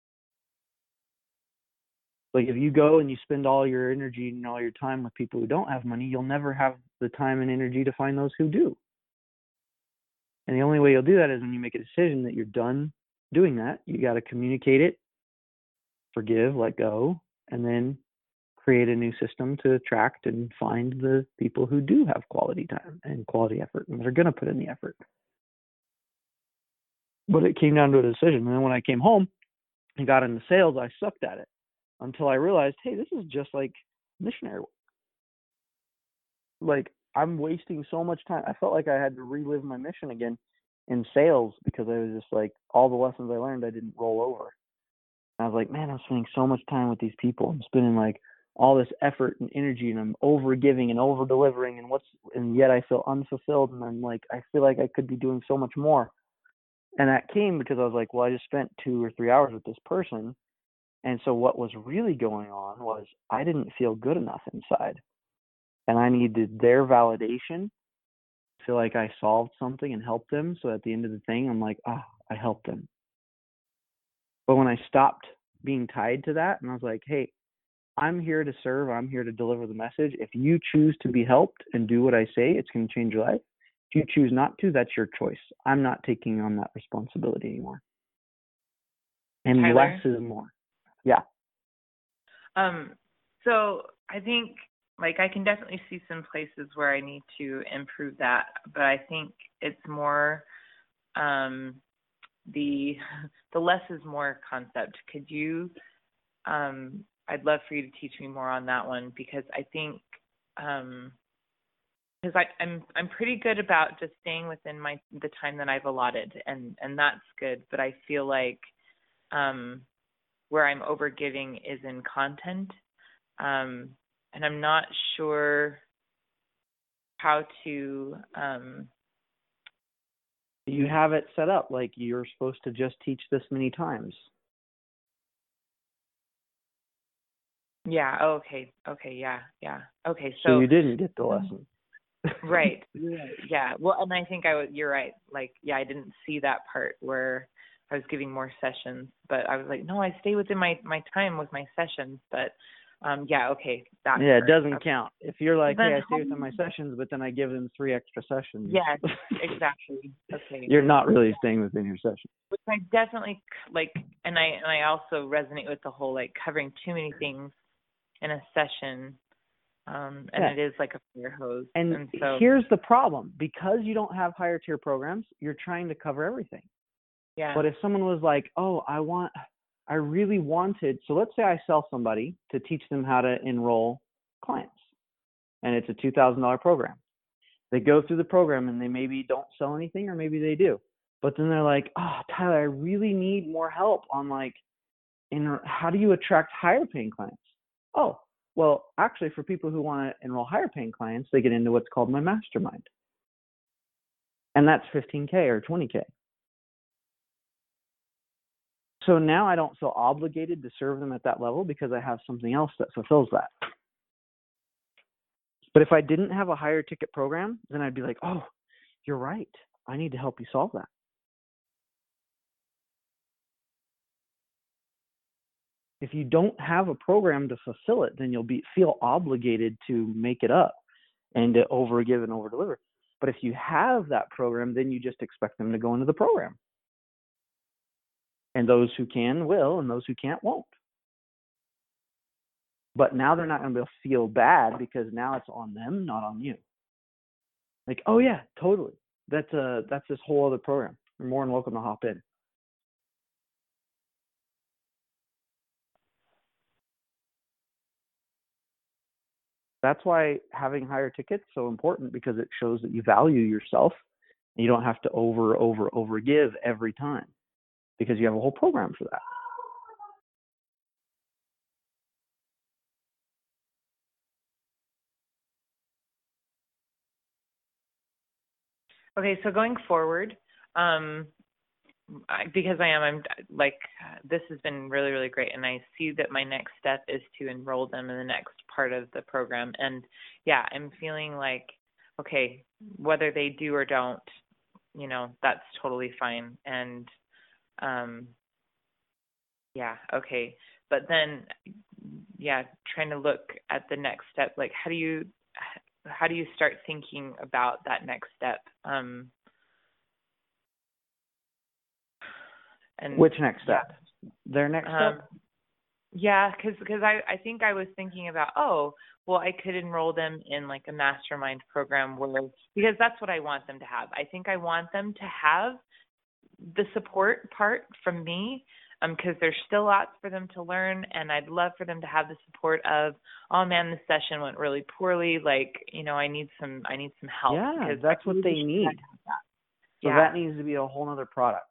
Like if you go and you spend all your energy and all your time with people who don't have money, you'll never have the time and energy to find those who do. And the only way you'll do that is when you make a decision that you're done doing that. You got to communicate it, forgive, let go, and then create a new system to attract and find the people who do have quality time and quality effort and they're going to put in the effort. But it came down to a decision. And then when I came home and got into sales, I sucked at it until I realized, hey, this is just like missionary work. Like I'm wasting so much time. I felt like I had to relive my mission again in sales because I was just like, all the lessons I learned, I didn't roll over. And I was like, man, I'm spending so much time with these people. I'm spending like all this effort and energy and I'm over giving and over delivering and what's, and yet I feel unfulfilled. And I'm like, I feel like I could be doing so much more. And that came because I was like, well, I just spent two or three hours with this person. And so what was really going on was I didn't feel good enough inside. And I needed their validation, feel like I solved something and helped them. So at the end of the thing, I'm like, ah, oh, I helped them. But when I stopped being tied to that and I was like, hey, I'm here to serve. I'm here to deliver the message. If you choose to be helped and do what I say, it's going to change your life. If you choose not to, that's your choice. I'm not taking on that responsibility anymore. And Tyler? less is more. Yeah. Um, so I think like I can definitely see some places where I need to improve that, but I think it's more um, the the less is more concept. Could you? Um, I'd love for you to teach me more on that one because I think. Um, Because I, I'm I'm pretty good about just staying within my the time that I've allotted, and, and that's good. But I feel like um, where I'm overgiving is in content, um, and I'm not sure how to. Um, you have it set up like you're supposed to just teach this many times. Yeah. Oh, okay. Okay. Yeah. Yeah. Okay. So, so you didn't get the lesson. Right. Yeah. Well, and I think I was, you're right. Like, yeah, I didn't see that part where I was giving more sessions, but I was like, no, I stay within my, my time with my sessions. But um, yeah, okay. That yeah, part. it doesn't Okay. count. If you're like, Then hey, I stay how- within my sessions, but then I give them three extra sessions. Yes, exactly. Okay. You're not really staying within your session. Which I definitely like, and I and I also resonate with the whole like covering too many things in a session. Um, and Yeah. it is like a fire hose. And, and so, here's the problem. Because you don't have higher tier programs, you're trying to cover everything. yeah. But if someone was like, oh, I want, I really wanted, so let's say I sell somebody to teach them how to enroll clients, and it's a two thousand dollars program. They go through the program and they maybe don't sell anything, or maybe they do. But then they're like, oh, Tyler, I really need more help on like, in how do you attract higher paying clients? Oh, well, actually, for people who want to enroll higher paying clients, they get into what's called my mastermind. And that's fifteen K or twenty K. So now I don't feel obligated to serve them at that level because I have something else that fulfills that. But if I didn't have a higher ticket program, then I'd be like, oh, you're right. I need to help you solve that. If you don't have a program to fulfill it, then you'll be feel obligated to make it up and to overgive and overdeliver. But if you have that program, then you just expect them to go into the program. And those who can will, and those who can't won't. But now they're not going to feel bad because now it's on them, not on you. Like, oh yeah, totally. That's a that's this whole other program. You're more than welcome to hop in. That's why having higher tickets is so important, because it shows that you value yourself and you don't have to over, over, over give every time, because you have a whole program for that. Okay, so going forward, um, I, because I am, I'm like, this has been really, really great. And I see that my next step is to enroll them in the next part of the program. And yeah, I'm feeling like, okay, whether they do or don't, you know, that's totally fine. And um, yeah, okay. But then, yeah, trying to look at the next step, like how do you, how do you start thinking about that next step? Um, and Which next step? Yeah. Their next Um, step? yeah, because because I, I think I was thinking about, oh, well, I could enroll them in like a mastermind program where, because that's what I want them to have. I think I want them to have the support part from me, um, because there's still lots for them to learn, and I'd love for them to have the support of, oh man, this session went really poorly. Like, you know, I need some, I need some help. Yeah, because that's I what really they should need. have that. So Yeah. that needs to be a whole other product.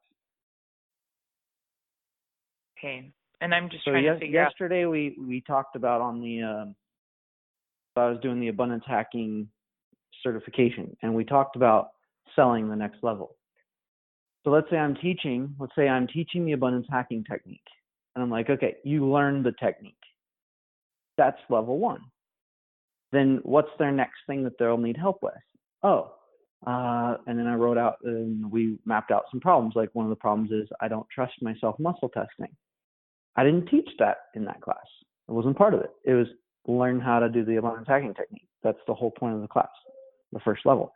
Okay. And I'm just So trying yes, to figure yesterday we, we talked about on the, um, I was doing the abundance hacking certification, and we talked about selling the next level. So let's say I'm teaching, let's say I'm teaching the abundance hacking technique. And I'm like, okay, you learned the technique. That's level one. Then what's their next thing that they'll need help with? Oh, uh, and then I wrote out, and we mapped out some problems. Like one of the problems is I don't trust myself muscle testing. I didn't teach that in that class. It wasn't part of it. It was learn how to do the abundance hacking technique. That's the whole point of the class, the first level.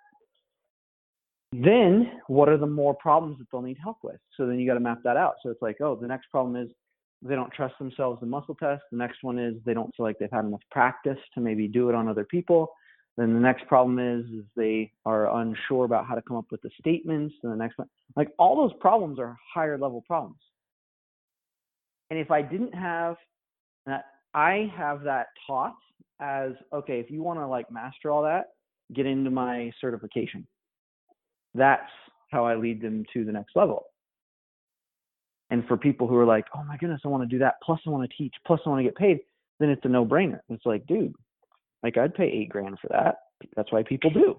Then what are the more problems that they'll need help with? So then you got to map that out. So it's like, oh, the next problem is they don't trust themselves in muscle test. The next one is they don't feel like they've had enough practice to maybe do it on other people. Then the next problem is, is they are unsure about how to come up with the statements. And the next one, like all those problems are higher level problems. And if I didn't have that, I have that taught as, okay, if you want to like master all that, get into my certification. That's how I lead them to the next level. And for people who are like, oh my goodness, I want to do that, plus I want to teach, plus I want to get paid, then it's a no-brainer. It's like, dude, like I'd pay eight grand for that. That's why people do.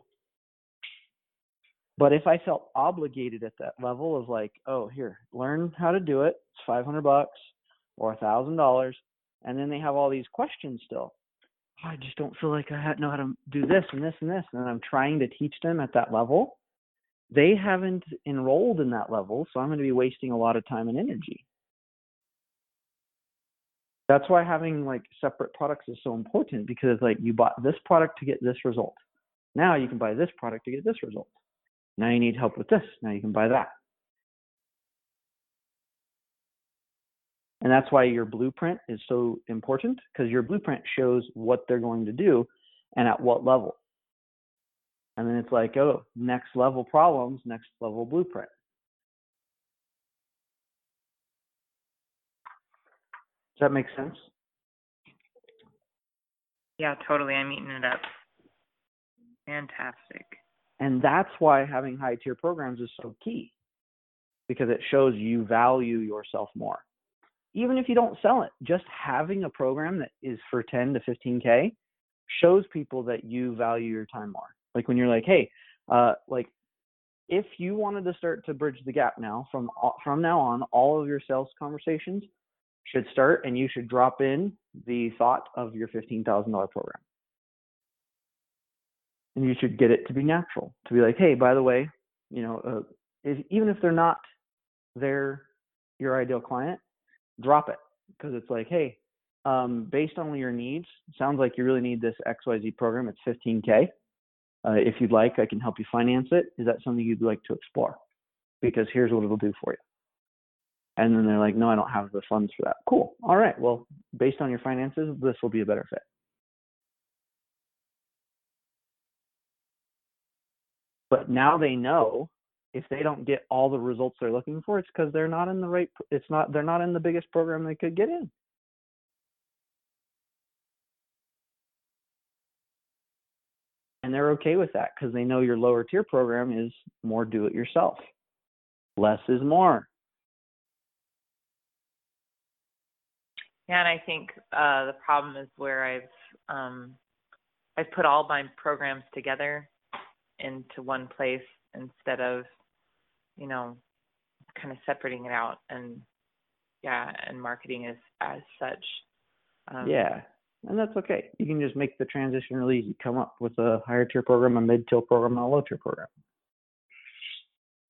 But if I felt obligated at that level of like, oh, here, learn how to do it. It's five hundred bucks or a thousand dollars. And then they have all these questions still. Oh, I just don't feel like I know how to do this and this and this. And I'm trying to teach them at that level. They haven't enrolled in that level, so I'm going to be wasting a lot of time and energy. That's why having like separate products is so important, because like you bought this product to get this result. Now you can buy this product to get this result. Now you need help with this. Now you can buy that. And that's why your blueprint is so important, because your blueprint shows what they're going to do and at what level. And then it's like, oh, next level problems, next level blueprint. Does that make sense? Yeah, totally. I'm eating it up. Fantastic. And that's why having high tier programs is so key, because it shows you value yourself more. Even if you don't sell it, just having a program that is for ten to fifteen K shows people that you value your time more. Like when you're like, hey, uh, like if you wanted to start to bridge the gap now, from from now on, all of your sales conversations should start, and you should drop in the thought of your fifteen thousand dollars program. And you should get it to be natural, to be like, hey, by the way, you know, uh, if, even if they're not their your ideal client, drop it, because it's like, hey, um, based on your needs, sounds like you really need this X Y Z program. It's fifteen K. Uh, if you'd like, I can help you finance it. Is that something you'd like to explore? Because here's what it'll do for you. And then they're like, no, I don't have the funds for that. Cool. All right. Well, based on your finances, this will be a better fit. But now they know if they don't get all the results they're looking for, it's because they're not in the right, it's not, they're not in the biggest program they could get in. And they're okay with that, because they know your lower tier program is more do it yourself. Less is more. Yeah, and I think uh, the problem is where I've um, I've put all my programs together into one place instead of, you know, kind of separating it out and yeah, and marketing as as such. Um, yeah, and that's okay. You can just make the transition really easy. Come up with a higher tier program, a mid tier program, and a low tier program.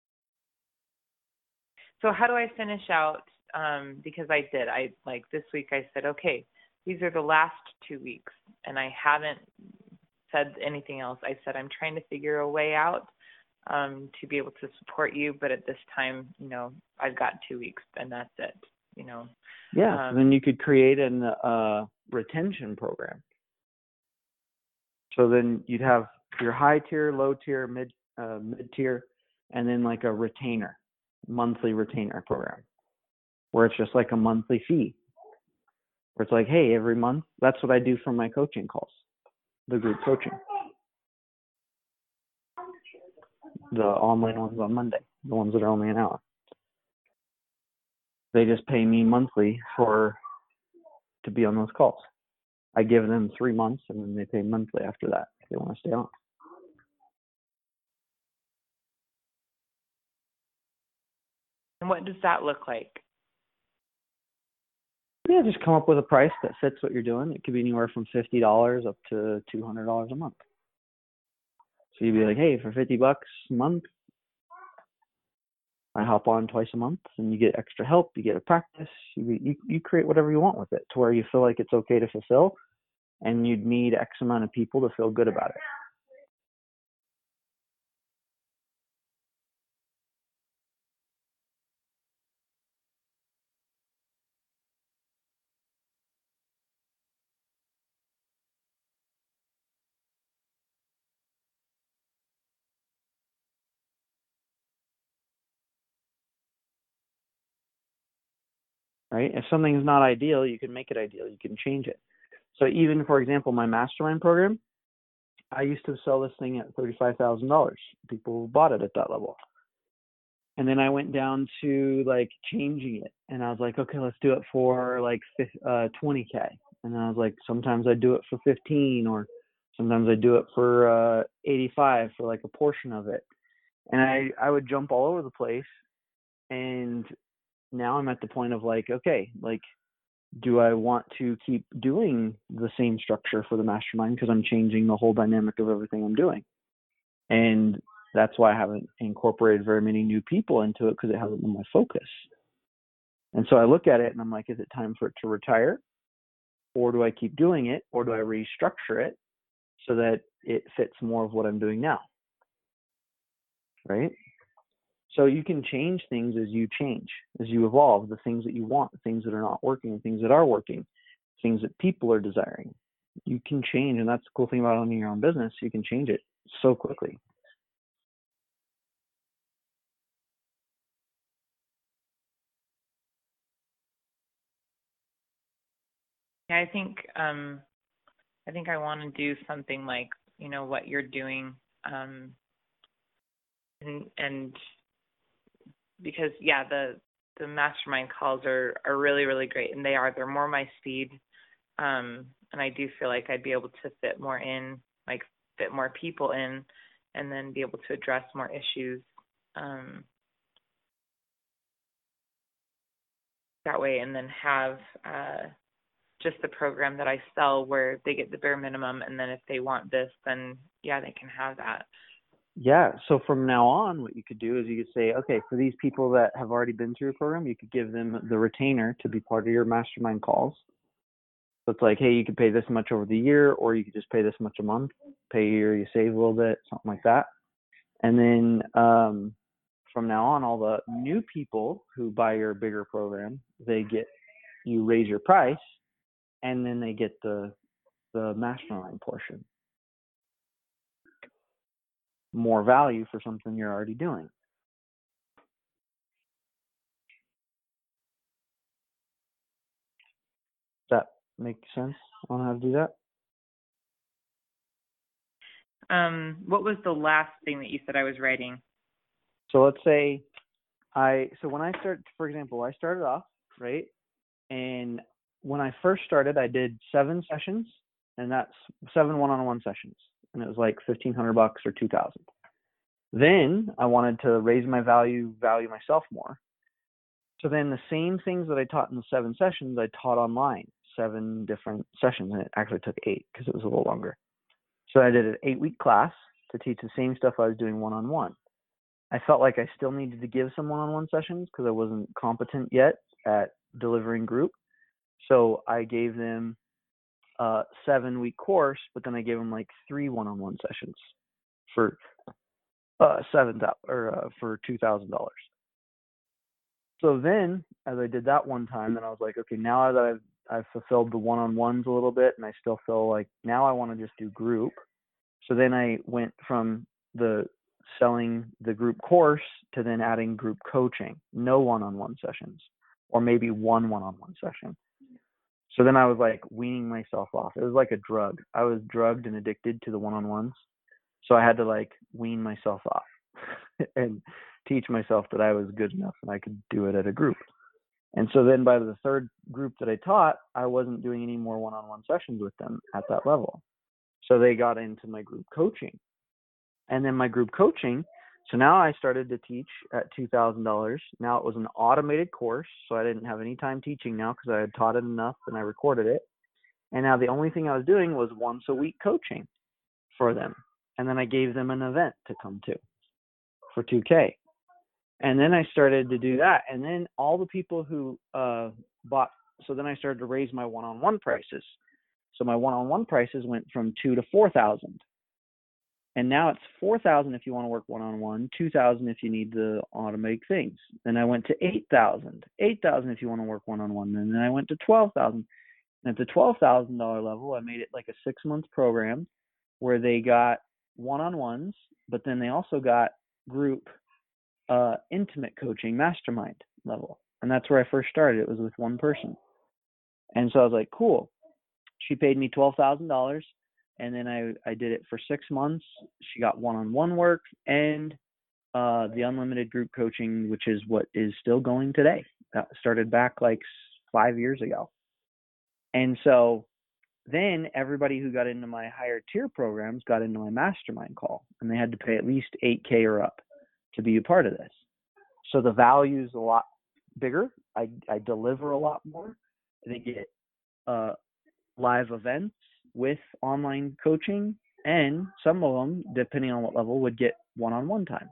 so how do I finish out? Um, because I did. I like this week. I said, okay, these are the last two weeks, and I haven't said anything else. I said I'm trying to figure a way out um, to be able to support you, but at this time, you know, I've got two weeks, and that's it. You know. Yeah. Um, then you could create an uh, retention program. So then you'd have your high tier, low tier, mid uh, mid tier, and then like a retainer, monthly retainer program, where it's just like a monthly fee. Where it's like, hey, every month, that's what I do for my coaching calls, the group coaching, the online ones on Monday, the ones that are only an hour. They just pay me monthly for to be on those calls. I give them three months, and then they pay monthly after that if they want to stay on. and what does that look like? Yeah, just come up with a price that fits what you're doing. It could be anywhere from fifty dollars up to two hundred dollars a month. So you'd be like, hey, for fifty bucks a month, I hop on twice a month, and you get extra help. You get a practice. You, you you create whatever you want with it to where you feel like it's okay to fulfill, and you'd need X amount of people to feel good about it. Right? If something is not ideal, you can make it ideal. You can change it. So even, for example, my mastermind program, I used to sell this thing at thirty-five thousand dollars. People bought it at that level. And then I went down to like changing it. And I was like, okay, let's do it for like uh, twenty K. And I was like, sometimes I do it for fifteen, or sometimes I do it for uh, eighty-five for like a portion of it. And I, I would jump all over the place. And now I'm at the point of like, okay, like, do I want to keep doing the same structure for the mastermind because I'm changing the whole dynamic of everything I'm doing? And that's why I haven't incorporated very many new people into it, because it hasn't been my focus. And so I look at it and I'm like, is it time for it to retire? Or do I keep doing it? Or do I restructure it so that it fits more of what I'm doing now? Right? So you can change things as you change, as you evolve, the things that you want, the things that are not working, the things that are working, things that people are desiring. You can change, and that's the cool thing about owning your own business. You can change it so quickly. Yeah, I think um, I think I want to do something like, you know, what you're doing, um, and and because yeah, the the mastermind calls are are really really great, and they are they're more my speed, um, and I do feel like I'd be able to fit more in, like fit more people in, and then be able to address more issues um, that way, and then have uh, just the program that I sell where they get the bare minimum, and then if they want this, then yeah, they can have that. Yeah. So from now on, what you could do is you could say, okay, for these people that have already been through a program, you could give them the retainer to be part of your mastermind calls. So it's like, hey, you could pay this much over the year, or you could just pay this much a month. Pay a year, you save a little bit, something like that. And then um, from now on, all the new people who buy your bigger program, they get, you raise your price, and then they get the the mastermind portion. More value for something you're already doing. Does that make sense on how to do that? Um, what was the last thing that you said I was writing? So let's say I, so when I start, for example, I started off, right? And when I first started, I did seven sessions, and that's seven one-on-one sessions. And it was like fifteen hundred bucks or two thousand. Then I wanted to raise my value, value myself more. So then the same things that I taught in the seven sessions, I taught online, seven different sessions. And it actually took eight because it was a little longer. So I did an eight week class to teach the same stuff I was doing one-on-one. I felt like I still needed to give some one-on-one sessions because I wasn't competent yet at delivering group. So I gave them a seven-week course, but then I gave them like three one-on-one sessions for uh, seven or uh, for two thousand dollars. So then, as I did that one time, then I was like, okay, now that I've I've fulfilled the one-on-ones a little bit, and I still feel like now I want to just do group. So then I went from the selling the group course to then adding group coaching, no one-on-one sessions, or maybe one one-on-one session. So then I was like weaning myself off. It was like a drug. I was drugged and addicted to the one-on-ones. So I had to like wean myself off and teach myself that I was good enough and I could do it at a group. And so then by the third group that I taught, I wasn't doing any more one-on-one sessions with them at that level. So they got into my group coaching. And then my group coaching, so now I started to teach at two thousand dollars. Now it was an automated course, so I didn't have any time teaching now because I had taught it enough and I recorded it. And now the only thing I was doing was once a week coaching for them. And then I gave them an event to come to for two K. And then I started to do that. And then all the people who uh, bought, so then I started to raise my one-on-one prices. So my one-on-one prices went from two to four thousand. And now it's four thousand if you want to work one-on-one, two thousand if you need to automate things. Then I went to eight thousand, eight thousand if you want to work one-on-one. And then I went to twelve thousand. And at the twelve thousand dollars level, I made it like a six-month program where they got one-on-ones, but then they also got group uh, intimate coaching mastermind level. And that's where I first started. It was with one person. And so I was like, cool. She paid me twelve thousand dollars. And then I, I did it for six months. She got one-on-one work and uh, the unlimited group coaching, which is what is still going today. That started back like five years ago. And so then everybody who got into my higher tier programs got into my mastermind call, and they had to pay at least eight K or up to be a part of this. So the value is a lot bigger. I, I deliver a lot more. They get uh, live events with online coaching, and some of them, depending on what level, would get one-on-one time,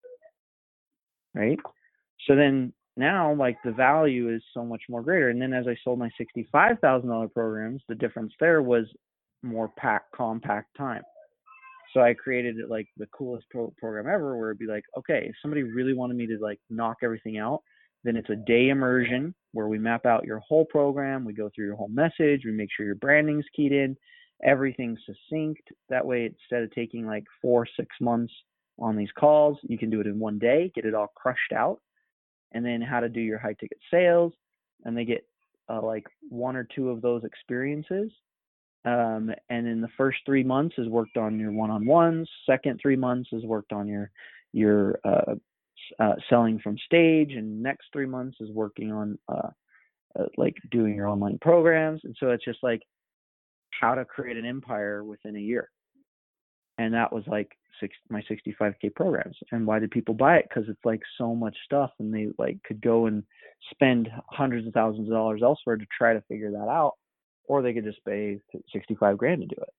right? So then now, like, the value is so much more greater. And then as I sold my sixty-five thousand dollars programs, the difference there was more packed, compact time. So I created it like the coolest pro- program ever, where it'd be like, okay, if somebody really wanted me to like knock everything out, then it's a day immersion where we map out your whole program. We go through your whole message. We make sure your branding's keyed in, everything's succinct. That way, instead of taking like four, six months on these calls, you can do it in one day, get it all crushed out. And then how to do your high ticket sales. And they get uh, like one or two of those experiences. Um, and in the first three months is worked on your one-on-ones. Second three months is worked on your your uh, uh, selling from stage. And next three months is working on uh, uh, like doing your online programs. And so it's just like how to create an empire within a year. And that was like six, my sixty-five K programs. And why did people buy it? Because it's like so much stuff, and they like could go and spend hundreds of thousands of dollars elsewhere to try to figure that out, or they could just pay sixty-five grand to do it.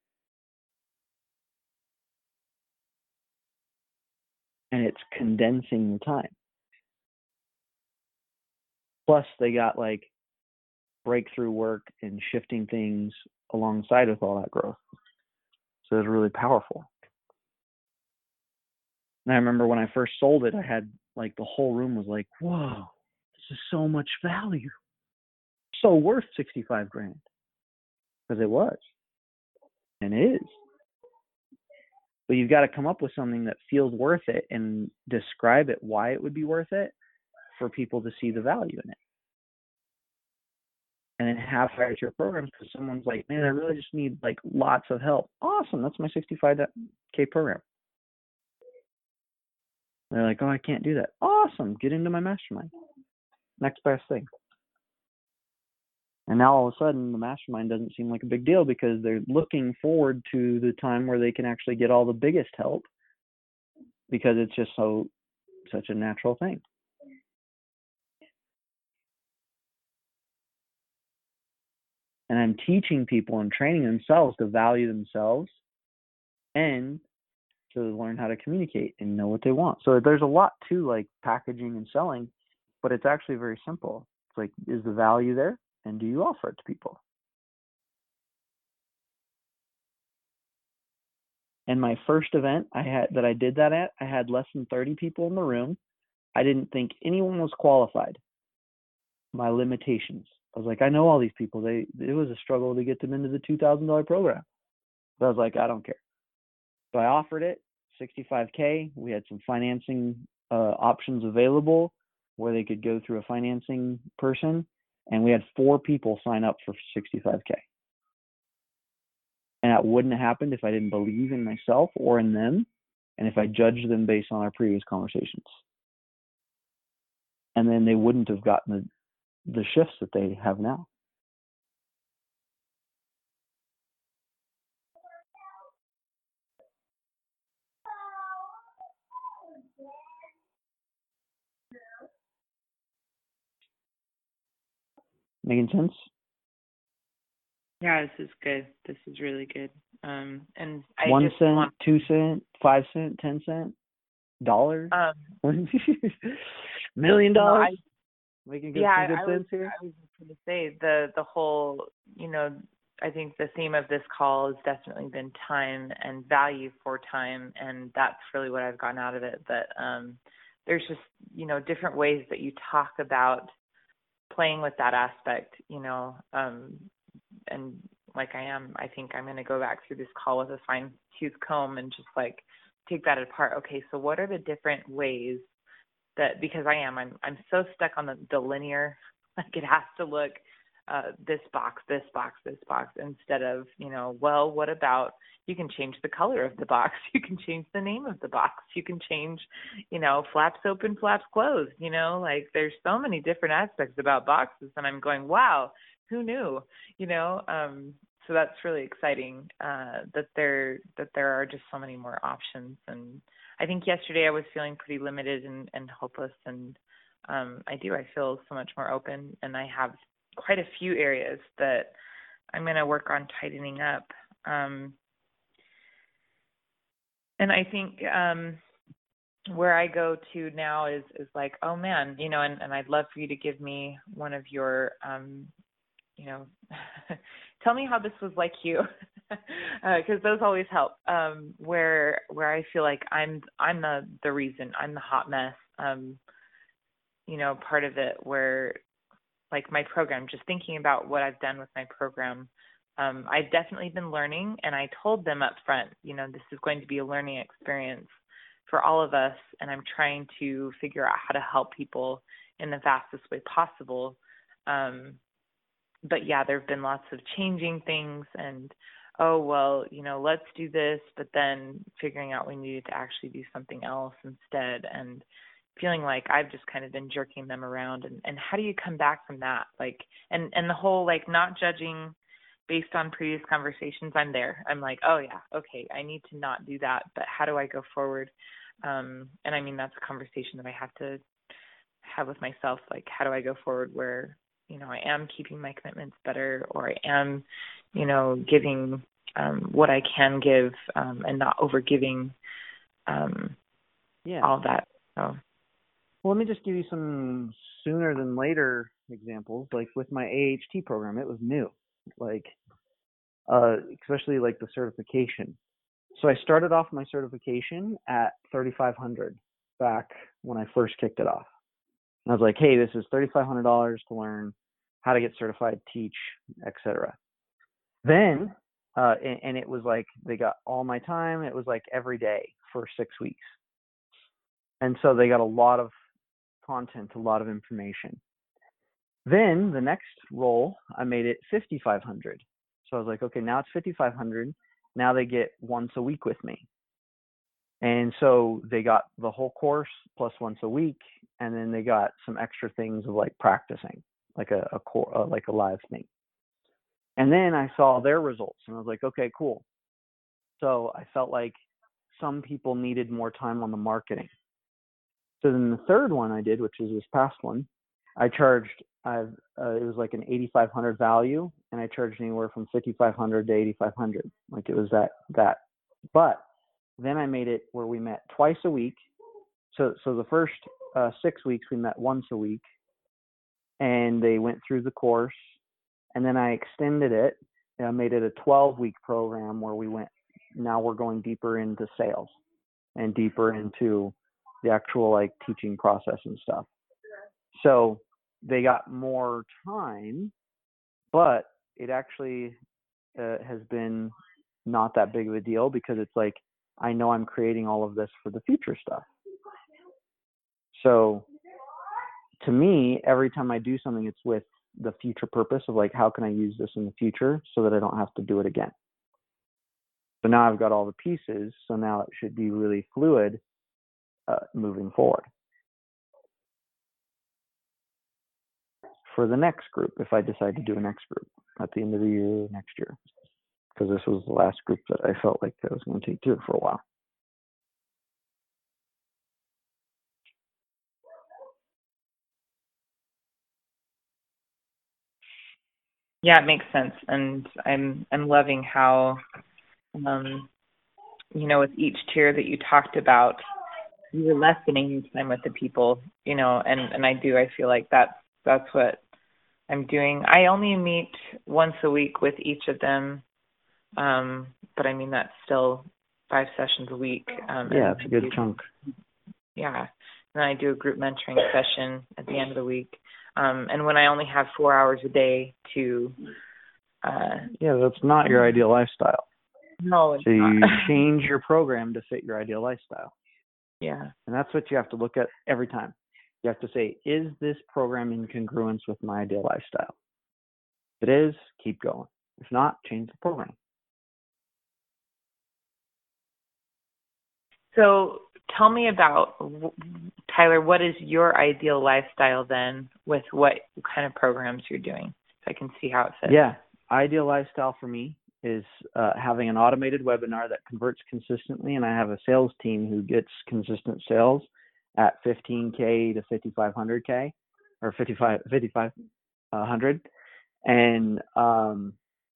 And it's condensing the time. Plus, they got like breakthrough work and shifting things alongside with all that growth. So it's really powerful. And I remember when I first sold it, I had like the whole room was like, whoa, this is so much value. So worth sixty-five grand. Because it was. And it is. But you've got to come up with something that feels worth it and describe it why it would be worth it for people to see the value in it. And then have higher tier programs because someone's like, man, I really just need like lots of help. Awesome. That's my sixty-five K program. They're like, oh, I can't do that. Awesome. Get into my mastermind. Next best thing. And now all of a sudden the mastermind doesn't seem like a big deal because they're looking forward to the time where they can actually get all the biggest help because it's just so such a natural thing. And I'm teaching people and training themselves to value themselves and to learn how to communicate and know what they want. So there's a lot to like packaging and selling, but it's actually very simple. It's like, is the value there, and do you offer it to people? And my first event I had that I did that at, I had less than thirty people in the room. I didn't think anyone was qualified. My limitations. I was like, I know all these people. They it was a struggle to get them into the two thousand dollars program. But I was like, I don't care. So I offered it, sixty-five K. We had some financing uh, options available where they could go through a financing person, and we had four people sign up for sixty-five K. And that wouldn't have happened if I didn't believe in myself or in them, and if I judged them based on our previous conversations. And then they wouldn't have gotten the the shifts that they have now. Making sense? Yeah, this is good. This is really good. Um, and I One just cent, want, two cent, five cent, ten cent, dollars, um, million no, dollars. I, Making good, yeah, some good I was, sense here. I was just going to say the, the whole, you know, I think the theme of this call has definitely been time and value for time. And that's really what I've gotten out of it. That, um, there's just, you know, different ways that you talk about playing with that aspect, you know, um, and like I am, I think I'm going to go back through this call with a fine tooth comb and just like take that apart. Okay, so what are the different ways that, because I am, I'm, I'm so stuck on the, the linear, like it has to look uh, this box, this box, this box, instead of, you know, well, what about, you can change the color of the box. You can change the name of the box. You can change, you know, flaps open, flaps closed, you know, like there's so many different aspects about boxes. And I'm going, wow, who knew, you know? Um, so that's really exciting uh, that there, that there are just so many more options. And I think yesterday I was feeling pretty limited and, and hopeless. And um, I do, I feel so much more open, and I have quite a few areas that I'm going to work on tightening up. Um, and I think um, where I go to now is, is like, oh man, you know, and, and I'd love for you to give me one of your, um, you know, tell me how this was like you, because uh, those always help. Um, where where I feel like I'm I'm the the reason, I'm the hot mess. Um, you know, part of it where, like my program, just thinking about what I've done with my program, um, I've definitely been learning, and I told them up front, you know, this is going to be a learning experience for all of us, and I'm trying to figure out how to help people in the fastest way possible. Um, but yeah, there have been lots of changing things, and oh, well, you know, let's do this, but then figuring out we needed to actually do something else instead, and feeling like I've just kind of been jerking them around. And, and how do you come back from that? Like, and, and the whole, like, not judging based on previous conversations, I'm there. I'm like, oh yeah, okay, I need to not do that, but how do I go forward? Um, and I mean, that's a conversation that I have to have with myself. Like, how do I go forward where, you know, I am keeping my commitments better, or I am, you know, giving um, what I can give, um, and not over giving um, Yeah. all that. So. Well, let me just give you some sooner than later examples. Like with my A H T program, it was new, like uh, especially like the certification. So I started off my certification at thirty-five hundred dollars back when I first kicked it off. And I was like, hey, this is thirty-five hundred dollars to learn how to get certified, teach, et cetera. Then, uh, and, and it was like they got all my time. It was like every day for six weeks. And so they got a lot of content, a lot of information. Then the next role, I made it fifty-five hundred. So I was like, okay, now it's fifty-five hundred. Now they get once a week with me. And so they got the whole course plus once a week, and then they got some extra things of like practicing, like a, a core, uh, like a live thing. And then I saw their results, and I was like, okay, cool. So I felt like some people needed more time on the marketing. So then the third one I did, which is this past one, I charged, I've, uh, it was like an eighty-five hundred value, and I charged anywhere from fifty-five hundred to eighty-five hundred. Like it was that, that, but then I made it where we met twice a week. So, so the first uh, six weeks we met once a week, and they went through the course. And then I extended it. I made it a twelve-week program where we went. Now we're going deeper into sales and deeper into the actual like teaching process and stuff. So they got more time, but it actually uh, has been not that big of a deal because it's like I know I'm creating all of this for the future stuff. So to me, every time I do something, it's with the future purpose of like, how can I use this in the future so that I don't have to do it again? So now I've got all the pieces. So now it should be really fluid uh, moving forward. For the next group, if I decide to do a next group at the end of the year, next year, because this was the last group that I felt like I was going to take through for a while. Yeah, it makes sense, and I'm I'm loving how, um, you know, with each tier that you talked about, you're lessening your time with the people, you know, and and I do I feel like that's that's what I'm doing. I only meet once a week with each of them, um, but I mean that's still five sessions a week. Um, yeah, it's a good chunk. Yeah, and then I do a group mentoring session at the end of the week. Um, and when I only have four hours a day to, uh, yeah, that's not your ideal lifestyle. No, it's so you not. change your program to fit your ideal lifestyle. Yeah, and that's what you have to look at every time. You have to say, is this program in congruence with my ideal lifestyle? If it is, keep going. If not, change the program. So tell me about, Tyler, what is your ideal lifestyle then with what kind of programs you're doing? So I can see how it fits. Yeah, ideal lifestyle for me is uh, having an automated webinar that converts consistently, and I have a sales team who gets consistent sales at fifteen K to fifty-five hundred K or fifty-five hundred, and um,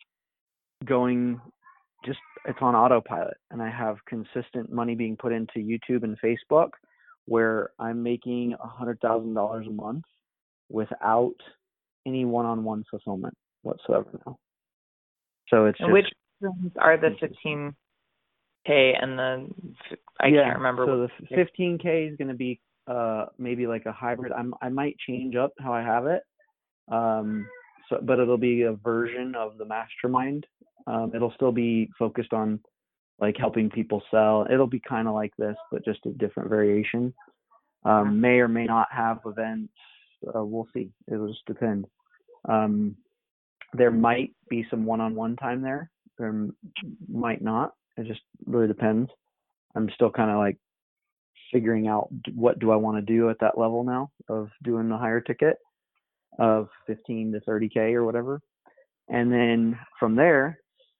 going just it's on autopilot, and I have consistent money being put into YouTube and Facebook where I'm making a hundred thousand dollars a month without any one-on-one fulfillment whatsoever now. So it's and just, which programs are the fifteen K and the I yeah, can't remember. So the fifteen K is going to be uh maybe like a hybrid. I'm I might change up how I have it. Um so but it'll be a version of the mastermind. Um it'll still be focused on like helping people sell. It'll be kind of like this, but just a different variation. Um may or may not have events. Uh, we'll see. It'll just depend. Um there might be some one-on-one time there. There might not. It just really depends. I'm still kind of like figuring out what do I want to do at that level now of doing the higher ticket of fifteen to thirty K or whatever. And then from there,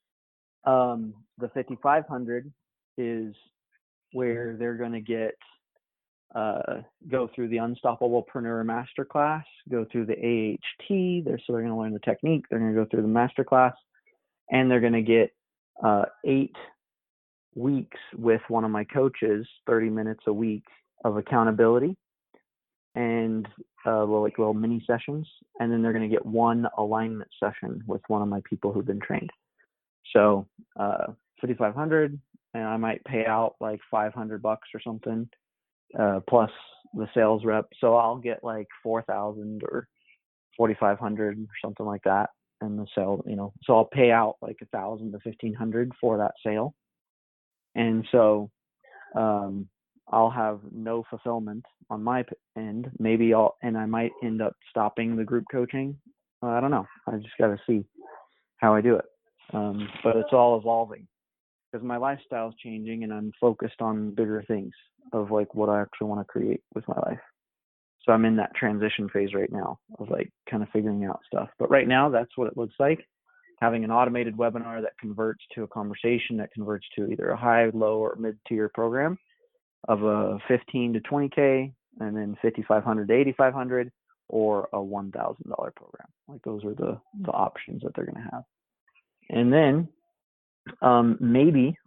um, the fifty-five hundred is where they're going to get, uh, go through the Unstoppablepreneur Masterclass, go through the A H T. They're, so they're going to learn the technique. They're going to go through the masterclass, and they're going to get uh, eight weeks with one of my coaches, thirty minutes a week of accountability and uh, like little mini sessions. And then they're going to get one alignment session with one of my people who've been trained. So uh, fifty-five hundred, and I might pay out like five hundred bucks or something, uh, plus the sales rep. So I'll get like four thousand or forty-five hundred or something like that. And the sale, you know, so I'll pay out like a thousand to fifteen hundred for that sale. And so um, I'll have no fulfillment on my end. Maybe I'll, and I might end up stopping the group coaching. Uh, I don't know. I just got to see how I do it. Um, but it's all evolving because my lifestyle is changing and I'm focused on bigger things of like what I actually want to create with my life. So I'm in that transition phase right now of like kind of figuring out stuff. But right now, that's what it looks like. Having an automated webinar that converts to a conversation that converts to either a high, low, or mid-tier program of a fifteen to twenty K, and then fifty-five hundred to eighty-five hundred, or a one thousand dollars program. Like those are the, the options that they're going to have. And then um, maybe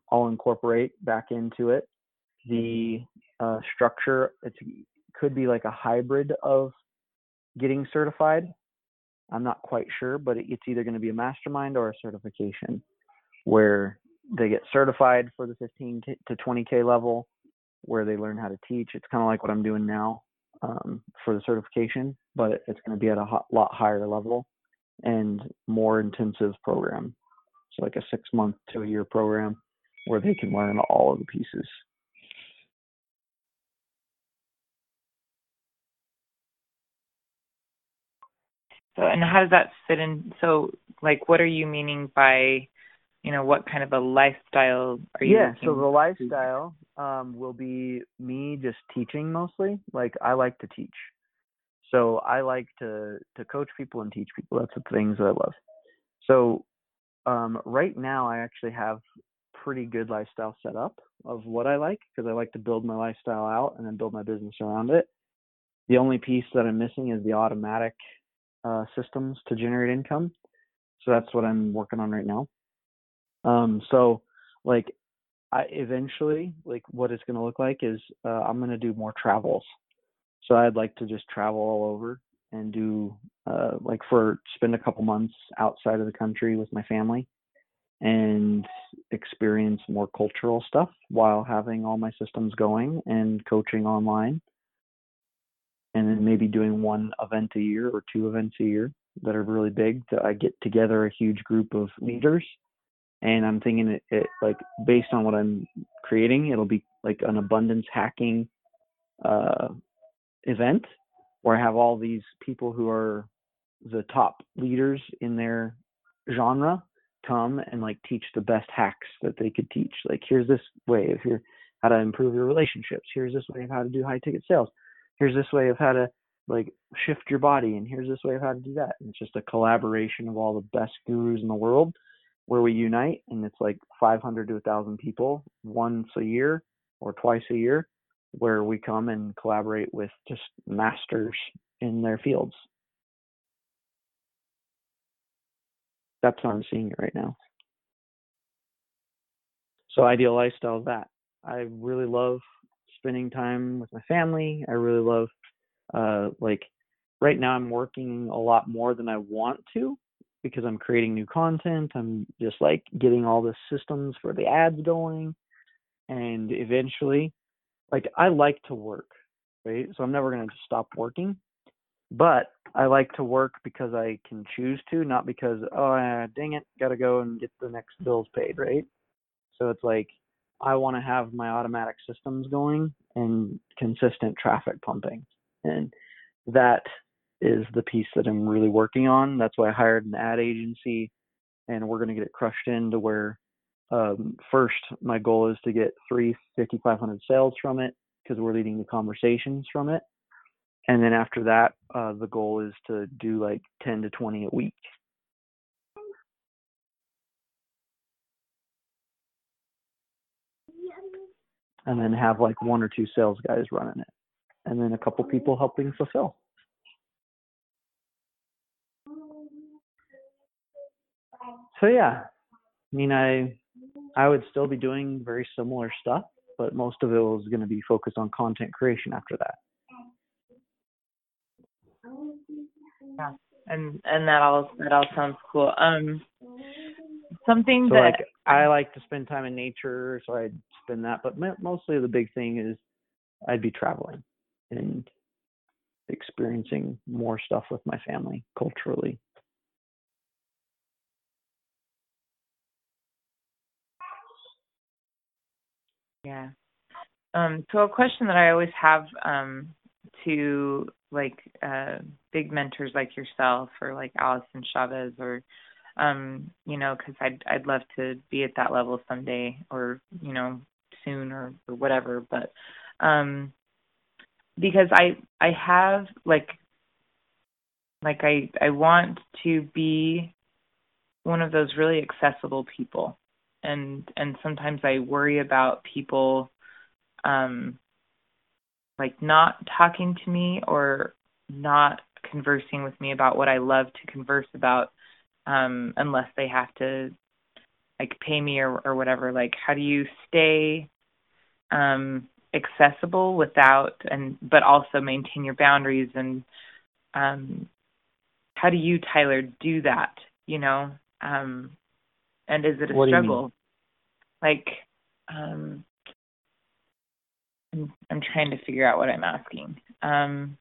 I'll incorporate back into it. The uh, structure, it could be like a hybrid of getting certified. I'm not quite sure, but it's either going to be a mastermind or a certification where they get certified for the fifteen to twenty K level, where they learn how to teach. It's kind of like what I'm doing now um, for the certification, but it's going to be at a hot, lot higher level and more intensive program. So like a six month to a year program where they can learn all of the pieces. So, and how does that fit in? So, like, what are you meaning by, you know, what kind of a lifestyle are you? Yeah, so the lifestyle um, will be me just teaching mostly. Like, I like to teach. So I like to, to coach people and teach people. That's the things that I love. So um, right now I actually have pretty good lifestyle set up of what I like, because I like to build my lifestyle out and then build my business around it. The only piece that I'm missing is the automatic uh, systems to generate income. So that's what I'm working on right now. Um, so like I eventually, like what it's going to look like is uh, I'm going to do more travels. So I'd like to just travel all over and do uh, like for spend a couple months outside of the country with my family and experience more cultural stuff while having all my systems going and coaching online. And then maybe doing one event a year or two events a year that are really big, that I get together a huge group of leaders. And I'm thinking it, it like based on what I'm creating, it'll be like an abundance hacking uh, event where I have all these people who are the top leaders in their genre come and like teach the best hacks that they could teach. Like, here's this way of your how to improve your relationships. Here's this way of how to do high ticket sales. Here's this way of how to like shift your body, and here's this way of how to do that. And it's just a collaboration of all the best gurus in the world where we unite, and it's like five hundred to one thousand people once a year or twice a year where we come and collaborate with just masters in their fields. That's how I'm seeing it right now. So ideal lifestyle is that. I really love spending time with my family. I really love, uh, like, right now I'm working a lot more than I want to because I'm creating new content. I'm just like getting all the systems for the ads going. And eventually, like, I like to work, right? So I'm never going to just stop working. But I like to work because I can choose to, not because, oh, uh, dang it, got to go and get the next bills paid, right? So it's like I want to have my automatic systems going and consistent traffic pumping. And that is the piece that I'm really working on. That's why I hired an ad agency, and we're going to get it crushed into where um, first my goal is to get three fifty-five hundred sales from it because we're leading the conversations from it. And then after that, uh, the goal is to do like ten to twenty a week. And then have like one or two sales guys running it. And then a couple people helping fulfill. So yeah, I mean, I I would still be doing very similar stuff, but most of it was going to be focused on content creation after that. Yeah, and and that all that all sounds cool. Um, something so that like I like to spend time in nature, so I'd spend that. But mostly the big thing is I'd be traveling and experiencing more stuff with my family culturally. Yeah. Um, so a question that I always have um, to like uh, big mentors like yourself or like Allison Chavez or um, you know, because I'd I'd love to be at that level someday or you know soon or, or whatever, but um, because I I have like like I I want to be one of those really accessible people, and and sometimes I worry about people um like not talking to me or not conversing with me about what I love to converse about um unless they have to like pay me or, or whatever, like how do you stay um, accessible without, and but also maintain your boundaries, and um, how do you, Tyler, do that, you know? Um, and is it a What do you mean? struggle? Like, um, I'm, I'm trying to figure out what I'm asking. Um,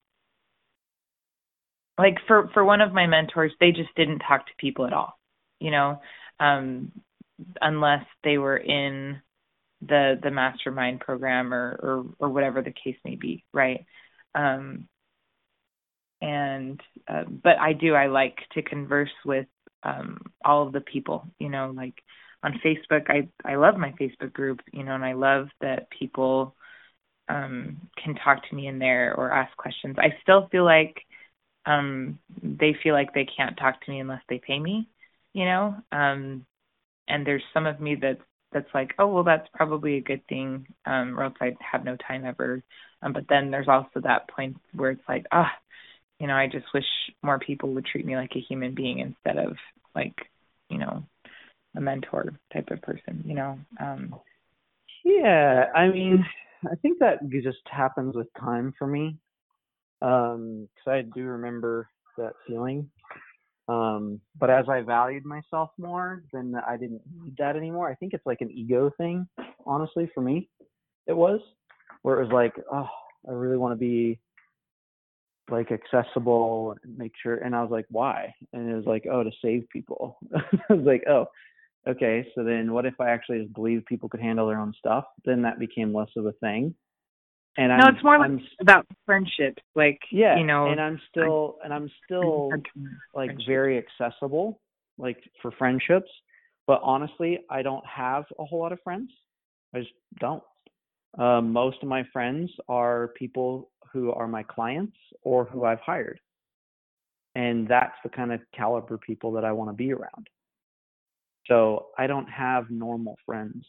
like for, for one of my mentors, they just didn't talk to people at all, you know, um, unless they were in the, the mastermind program or, or, or whatever the case may be. Right. Um, and, uh, but I do, I like to converse with, um, all of the people, you know, like on Facebook, I, I love my Facebook group, you know, and I love that people, um, can talk to me in there or ask questions. I still feel like, um, they feel like they can't talk to me unless they pay me, you know? Um, and there's some of me that's, that's like, oh, well, that's probably a good thing, um, or else I'd have no time ever. Um, but then there's also that point where it's like, ah, you know, I just wish more people would treat me like a human being instead of like, you know, a mentor type of person, you know? Um, Yeah, I mean, I think that just happens with time for me. Um, 'cause I do remember that feeling. Um, but as I valued myself more, then I didn't need that anymore. I think it's like an ego thing, honestly, for me. It was, where it was like, oh, I really want to be like accessible and make sure. And I was like, why? And it was like, oh, to save people. I was like, oh, okay. So then what if I actually just believed people could handle their own stuff? Then that became less of a thing. And no, I'm, it's more like I'm, about friendships, like, yeah, you know, and I'm still, and I'm still like friendships. very accessible, like for friendships. But honestly, I don't have a whole lot of friends. I just don't. Uh, most of my friends are people who are my clients or who I've hired. And that's the kind of caliber people that I want to be around. So I don't have normal friends.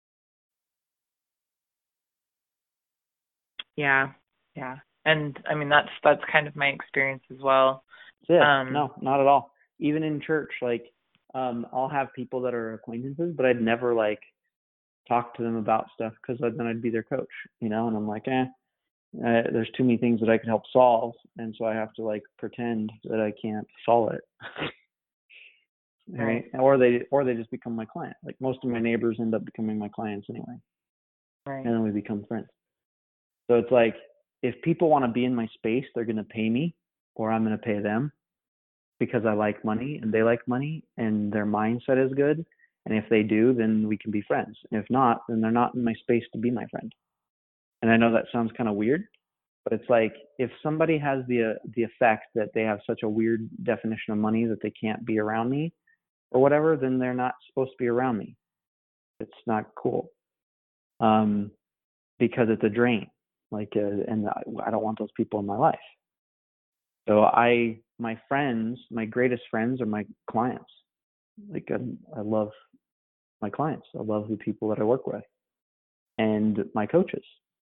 Yeah, yeah. And I mean, that's, that's kind of my experience as well. Yeah, Um, no, not at all. Even in church, like, um, I'll have people that are acquaintances, but I'd never like talk to them about stuff because then I'd be their coach, you know, and I'm like, eh, uh, there's too many things that I could help solve. And so I have to like pretend that I can't solve it. Right. right, Or they, or they just become my client. Like most of my neighbors end up becoming my clients anyway. right, And then we become friends. So it's like, if people want to be in my space, they're going to pay me or I'm going to pay them because I like money and they like money and their mindset is good. And if they do, then we can be friends. And if not, then they're not in my space to be my friend. And I know that sounds kind of weird, but it's like if somebody has the uh, the effect that they have such a weird definition of money that they can't be around me or whatever, then they're not supposed to be around me. It's not cool. Um, because it's a drain. Like, uh, and I don't want those people in my life. So I, my friends, my greatest friends are my clients. Like I, I love my clients. I love the people that I work with and my coaches.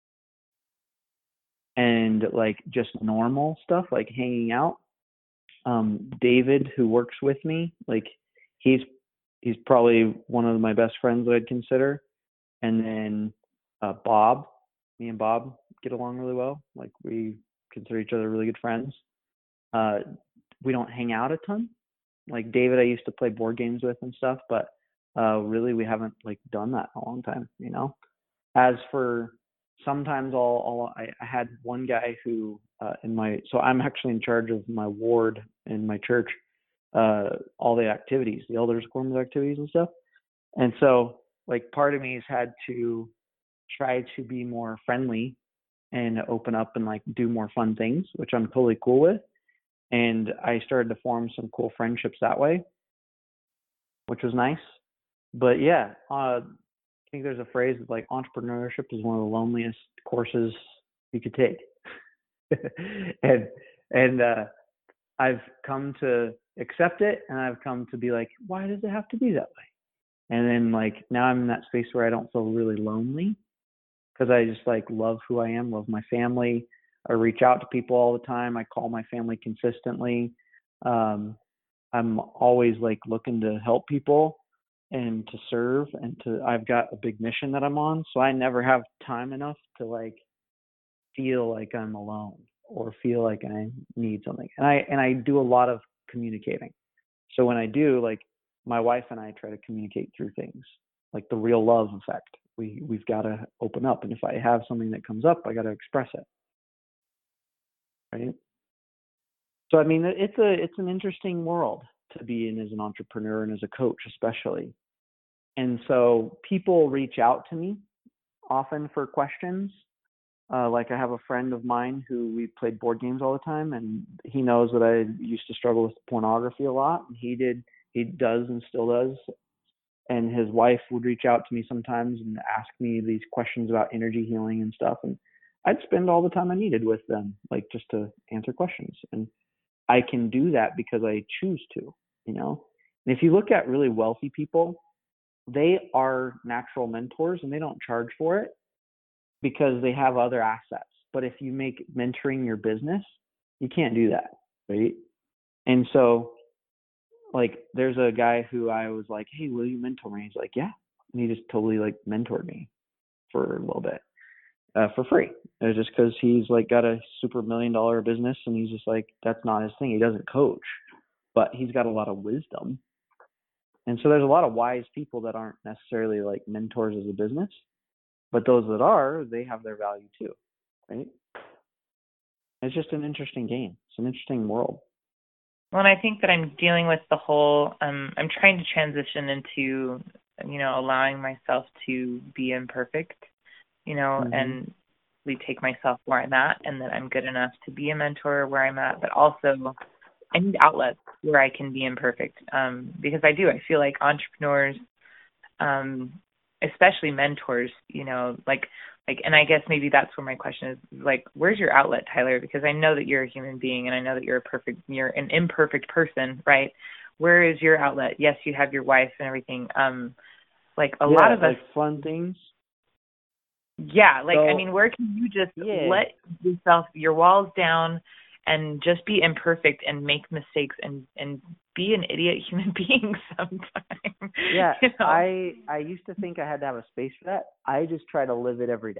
And like just normal stuff, like hanging out. Um, David, who works with me, like he's he's probably one of my best friends that I'd consider. And then uh, Bob, me and Bob get along really well. Like we consider each other really good friends. Uh, we don't hang out a ton. Like David, I used to play board games with and stuff, but uh, really we haven't like done that in a long time, you know. As for sometimes I'll, I'll I, I had one guy who uh, in my so I'm actually in charge of my ward in my church, uh, all the activities, the elders quorum activities and stuff. And so like part of me has had to try to be more friendly and open up and like do more fun things, which I'm totally cool with. And I started to form some cool friendships that way, which was nice. But yeah, uh, I think there's a phrase that like entrepreneurship is one of the loneliest courses you could take. and and uh, I've come to accept it, and I've come to be like, why does it have to be that way? And then like now I'm in that space where I don't feel really lonely because I just like love who I am, love my family. I reach out to people all the time. I call my family consistently. Um, I'm always like looking to help people. and to serve and to I've got a big mission that I'm on, so I never have time enough to like feel like I'm alone or feel like I need something. And I and I do a lot of communicating. So when I do, like my wife and I try to communicate through things, like the real love effect. We we've got to open up, and if I have something that comes up, I got to express it, right? So I mean, it's a it's an interesting world to be in as an entrepreneur and as a coach, especially. And so people reach out to me often for questions. Uh, like I have a friend of mine who we played board games all the time, and he knows that I used to struggle with pornography a lot. And he did, he does, and still does. And his wife would reach out to me sometimes and ask me these questions about energy healing and stuff, and I'd spend all the time I needed with them, like just to answer questions. And I can do that because I choose to, you know. And if you look at really wealthy people, they are natural mentors, and they don't charge for it because they have other assets. But if you make mentoring your business, you can't do that, right? And so, like, there's a guy who I was like, hey, will you mentor me? He's like, yeah. And he just totally, like, mentored me for a little bit uh, for free. It was just because he's, like, got a super million dollar business, and he's just like, that's not his thing. He doesn't coach, but he's got a lot of wisdom. And so there's a lot of wise people that aren't necessarily, like, mentors as a business. But those that are, they have their value too, right? It's just an interesting game. It's an interesting world. Well, and I think that I'm dealing with the whole, um, I'm trying to transition into, you know, allowing myself to be imperfect, you know, mm-hmm. and we take myself where I'm at, and that I'm good enough to be a mentor where I'm at, but also I need outlets where I can be imperfect, um, because I do. I feel like entrepreneurs, um, especially mentors, you know, like, like, and I guess maybe that's where my question is, like, where's your outlet, Tyler? Because I know that you're a human being, and I know that you're a perfect, you're an imperfect person, right? Where is your outlet? Yes, you have your wife and everything. Um, like a yeah, lot of like us, fun things. Yeah, like so, I mean, where can you just yeah. let yourself, your walls down, and just be imperfect and make mistakes and and be an idiot human being sometimes? Yeah, you know? I I used to think I had to have a space for that. I just try to live it every day.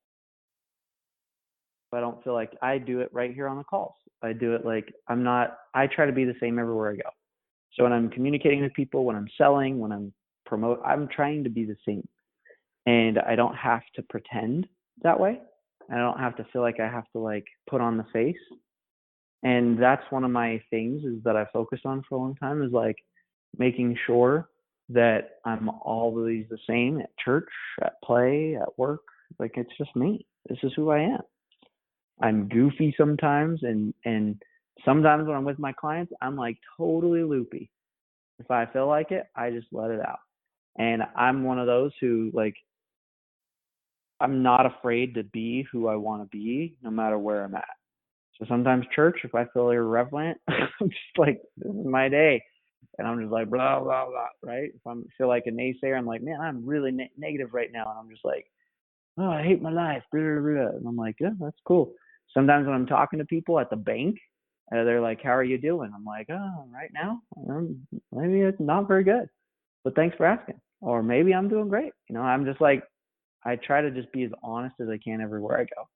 I don't feel like I do it right here on the calls. I do it like I'm not. I try to be the same everywhere I go. So when I'm communicating with people, when I'm selling, when I'm promote, I'm trying to be the same, and I don't have to pretend that way. I don't have to feel like I have to like put on the face. And that's one of my things is that I focused on for a long time is like making sure that I'm always the same at church, at play, at work. Like it's just me. This is who I am. I'm goofy sometimes, and and sometimes when I'm with my clients, I'm like totally loopy. If I feel like it, I just let it out. And I'm one of those who like I'm not afraid to be who I want to be, no matter where I'm at. So sometimes church, if I feel irreverent, I'm just like, this is my day. And I'm just like, blah, blah, blah, right? If I feel like a naysayer, I'm like, man, I'm really ne- negative right now. And I'm just like, oh, I hate my life. Blah, blah, blah. And I'm like, yeah, that's cool. Sometimes when I'm talking to people at the bank, uh, they're like, how are you doing? I'm like, oh, right now, um, maybe it's not very good. But thanks for asking. Or maybe I'm doing great. You know, I'm just like, I try to just be as honest as I can everywhere I go.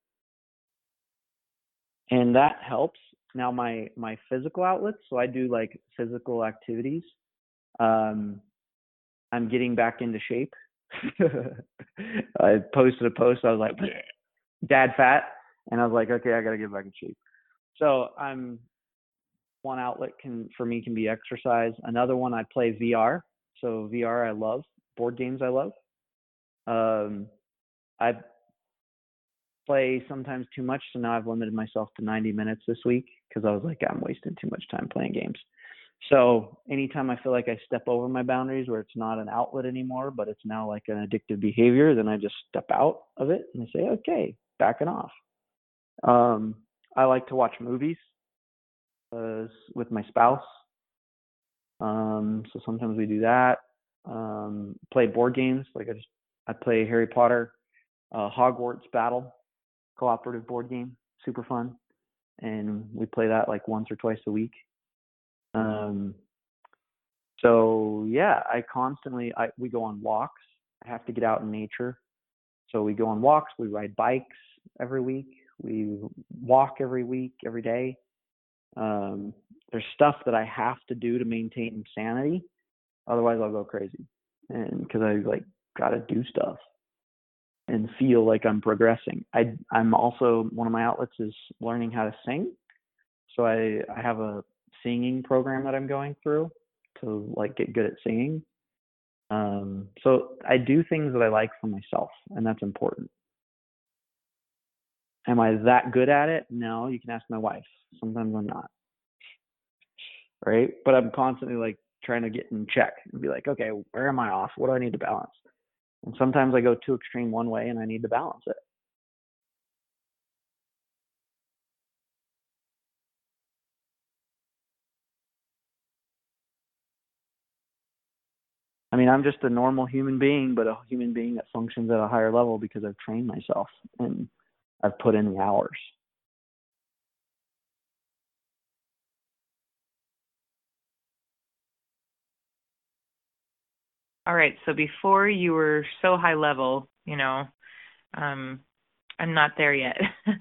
And that helps. Now my my physical outlets, so I do like physical activities. Um, I'm getting back into shape. I posted a post. I was like, "Dad fat," and I was like, "Okay, I got to get back in shape." So I'm one outlet can for me can be exercise. Another one I play V R. So V R I love. Board games I love. Um, I play sometimes too much, so now I've limited myself to ninety minutes this week because I was like, I'm wasting too much time playing games. So anytime I feel like I step over my boundaries where it's not an outlet anymore, but it's now like an addictive behavior, then I just step out of it and I say, okay, backing off. Um, I like to watch movies uh, with my spouse. Um, so sometimes we do that. Um, play board games. Like I just, I play Harry Potter, uh, Hogwarts Battle, cooperative board game, super fun. And we play that like once or twice a week. Um, So yeah, I constantly I we go on walks. I have to get out in nature. So we go on walks, we ride bikes every week, we walk every week, every day. Um, there's stuff that I have to do to maintain sanity. Otherwise, I'll go crazy. And because I like got to do stuff and feel like I'm progressing. I I'm also one of my outlets is learning how to sing. So I I have a singing program that I'm going through to like get good at singing. Um, so I do things that I like for myself, and that's important. Am I that good at it? No, you can ask my wife. Sometimes I'm not, right? But I'm constantly like trying to get in check and be like, okay, where am I off? What do I need to balance? And sometimes I go too extreme one way and I need to balance it. I mean, I'm just a normal human being, but a human being that functions at a higher level because I've trained myself and I've put in the hours. All right. So before you were so high level, you know, um, I'm not there yet.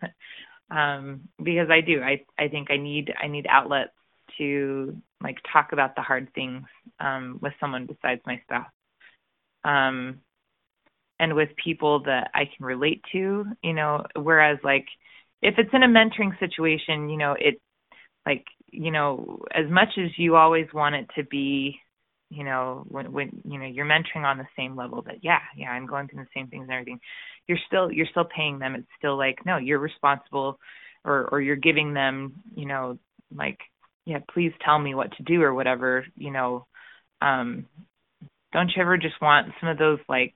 um, because I do. I, I think I need I need outlets to like talk about the hard things um, with someone besides my spouse. Um, and with people that I can relate to, you know, whereas like if it's in a mentoring situation, you know, it like, you know, as much as you always want it to be, you know, when, when, you know, you're mentoring on the same level that, yeah, yeah, I'm going through the same things and everything. You're still, you're still paying them. It's still like, no, you're responsible or, or you're giving them, you know, like, yeah, please tell me what to do or whatever, you know, um, don't you ever just want some of those like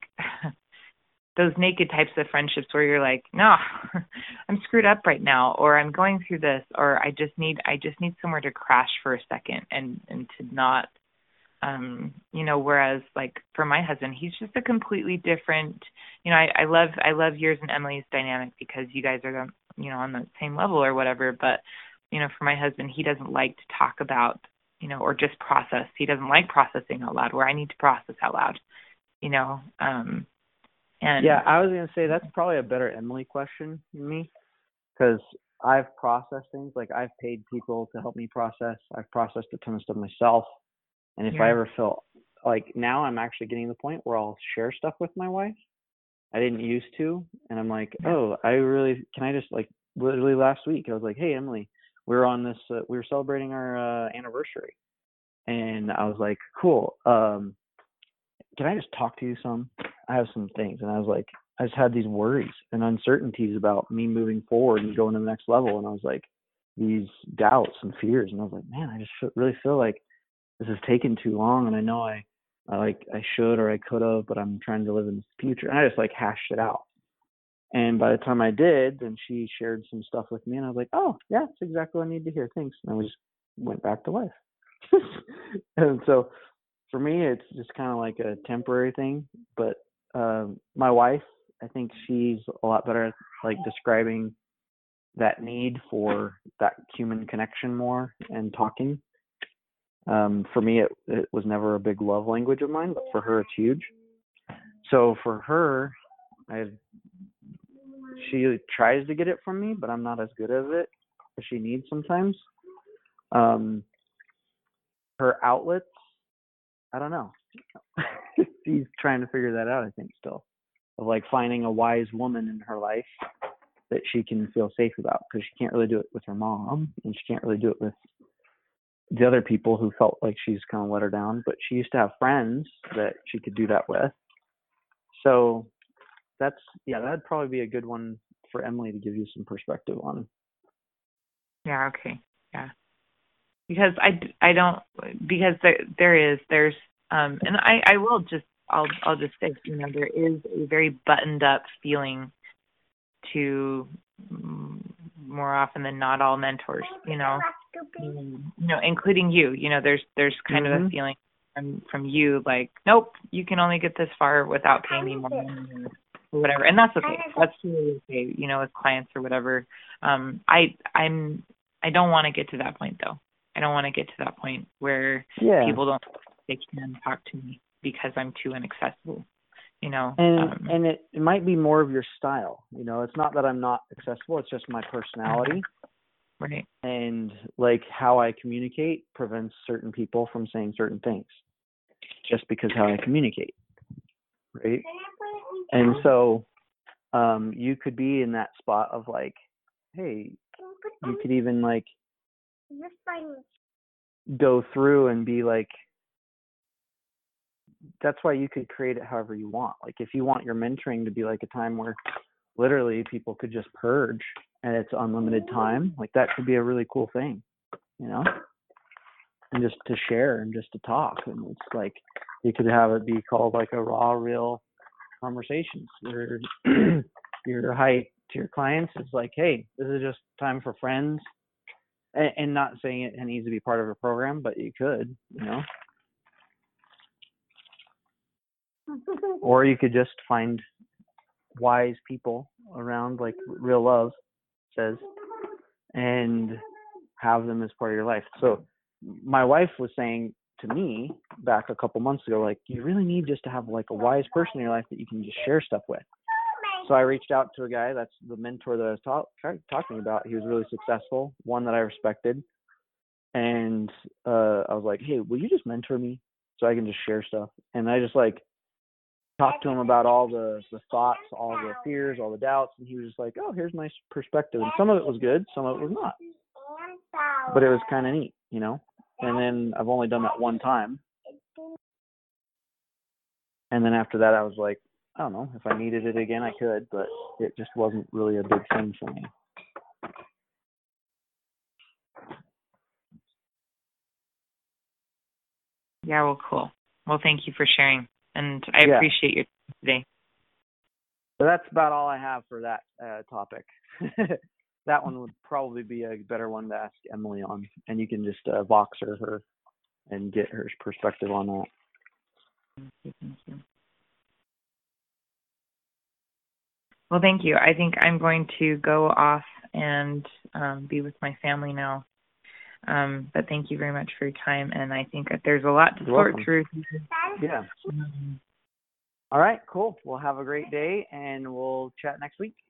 those naked types of friendships where you're like, no, I'm screwed up right now, or I'm going through this, or I just need I just need somewhere to crash for a second and and to not, um, you know. Whereas like for my husband, he's just a completely different. You know, I, I love I love yours and Emily's dynamic because you guys are, you know, on the same level or whatever. But you know, for my husband, he doesn't like to talk about, you know, or just process. He doesn't like processing out loud where I need to process out loud, you know. Um, and yeah, I was going to say that's probably a better Emily question than me because I've processed things. Like I've paid people to help me process. I've processed a ton of stuff myself. And if yeah. I ever feel like now I'm actually getting to the point where I'll share stuff with my wife. I didn't used to. And I'm like, yeah. oh, I really, can I just like literally last week, I was like, hey, Emily, we were on this, uh, we were celebrating our uh, anniversary. And I was like, cool. Um, can I just talk to you some? I have some things. And I was like, I just had these worries and uncertainties about me moving forward and going to the next level. And I was like, these doubts and fears. And I was like, man, I just feel, really feel like this has taken too long. And I know I, I like, I should or I could have, but I'm trying to live in the future. And I just like hashed it out. And by the time I did, then she shared some stuff with me. And I was like, oh, yeah, that's exactly what I need to hear. Thanks. And we just went back to life. And so for me, it's just kind of like a temporary thing. But um, my wife, I think she's a lot better at like describing that need for that human connection more and talking. Um, for me, it, it was never a big love language of mine, but for her, it's huge. So for her, I she tries to get it from me, but I'm not as good as it as she needs sometimes. Um, her outlets, I don't know. She's trying to figure that out, I think, still. Of like finding a wise woman in her life that she can feel safe about, because she can't really do it with her mom, and she can't really do it with the other people who felt like she's kind of let her down. But she used to have friends that she could do that with. So that's, yeah, that'd probably be a good one for Emily to give you some perspective on. Yeah. Okay. Yeah. Because I, I don't, because there, there is, there's, um, and I, I will just, I'll, I'll just say, you know, there is a very buttoned up feeling to mm, more often than not all mentors, you know, you know, including you, you know, there's, there's kind mm-hmm. of a feeling from, from you, like, nope, you can only get this far without paying me more money or whatever. And that's okay. That's really okay, you know, with clients or whatever. Um, I, I'm, I don't want to get to that point though. I don't want to get to that point where yeah. people don't they can talk to me because I'm too inaccessible, you know. And um, and it, it might be more of your style. You know, it's not that I'm not accessible. It's just my personality. Right. And like how I communicate prevents certain people from saying certain things just because how I communicate. Right. And so um, you could be in that spot of like, hey, you could even like go through and be like, that's why you could create it however you want. Like if you want your mentoring to be like a time where literally people could just purge and it's unlimited time, like that could be a really cool thing, you know, and just to share and just to talk. And it's like, you could have it be called like a raw, real conversations where your height to your clients is like, hey, this is just time for friends, and, and not saying it needs to be part of a program, but you could, you know, or you could just find wise people around, like Real Love says, and have them as part of your life. So my wife was saying to me back a couple months ago, like, you really need just to have like a wise person in your life that you can just share stuff with. So I reached out to a guy, that's the mentor that I was talk, talking about. He was really successful, one that I respected. And uh, I was like, hey, will you just mentor me so I can just share stuff? And I just like talked to him about all the, the thoughts, all the fears, all the doubts. And he was just like, oh, here's my perspective. And some of it was good, some of it was not. But it was kind of neat, you know? And then I've only done that one time. And then after that, I was like, I don't know, if I needed it again, I could, but it just wasn't really a big thing for me. Yeah, well, cool. Well, thank you for sharing. And I yeah. appreciate your time today. So that's about all I have for that uh, topic. That one would probably be a better one to ask Emily on, and you can just uh, vox her, her and get her perspective on that. Thank you, thank you. Well, thank you. I think I'm going to go off and um, be with my family now. Um, but thank you very much for your time, and I think that there's a lot to You're sort welcome. through. Yeah. Mm-hmm. All right, cool. Well, have a great day, and we'll chat next week.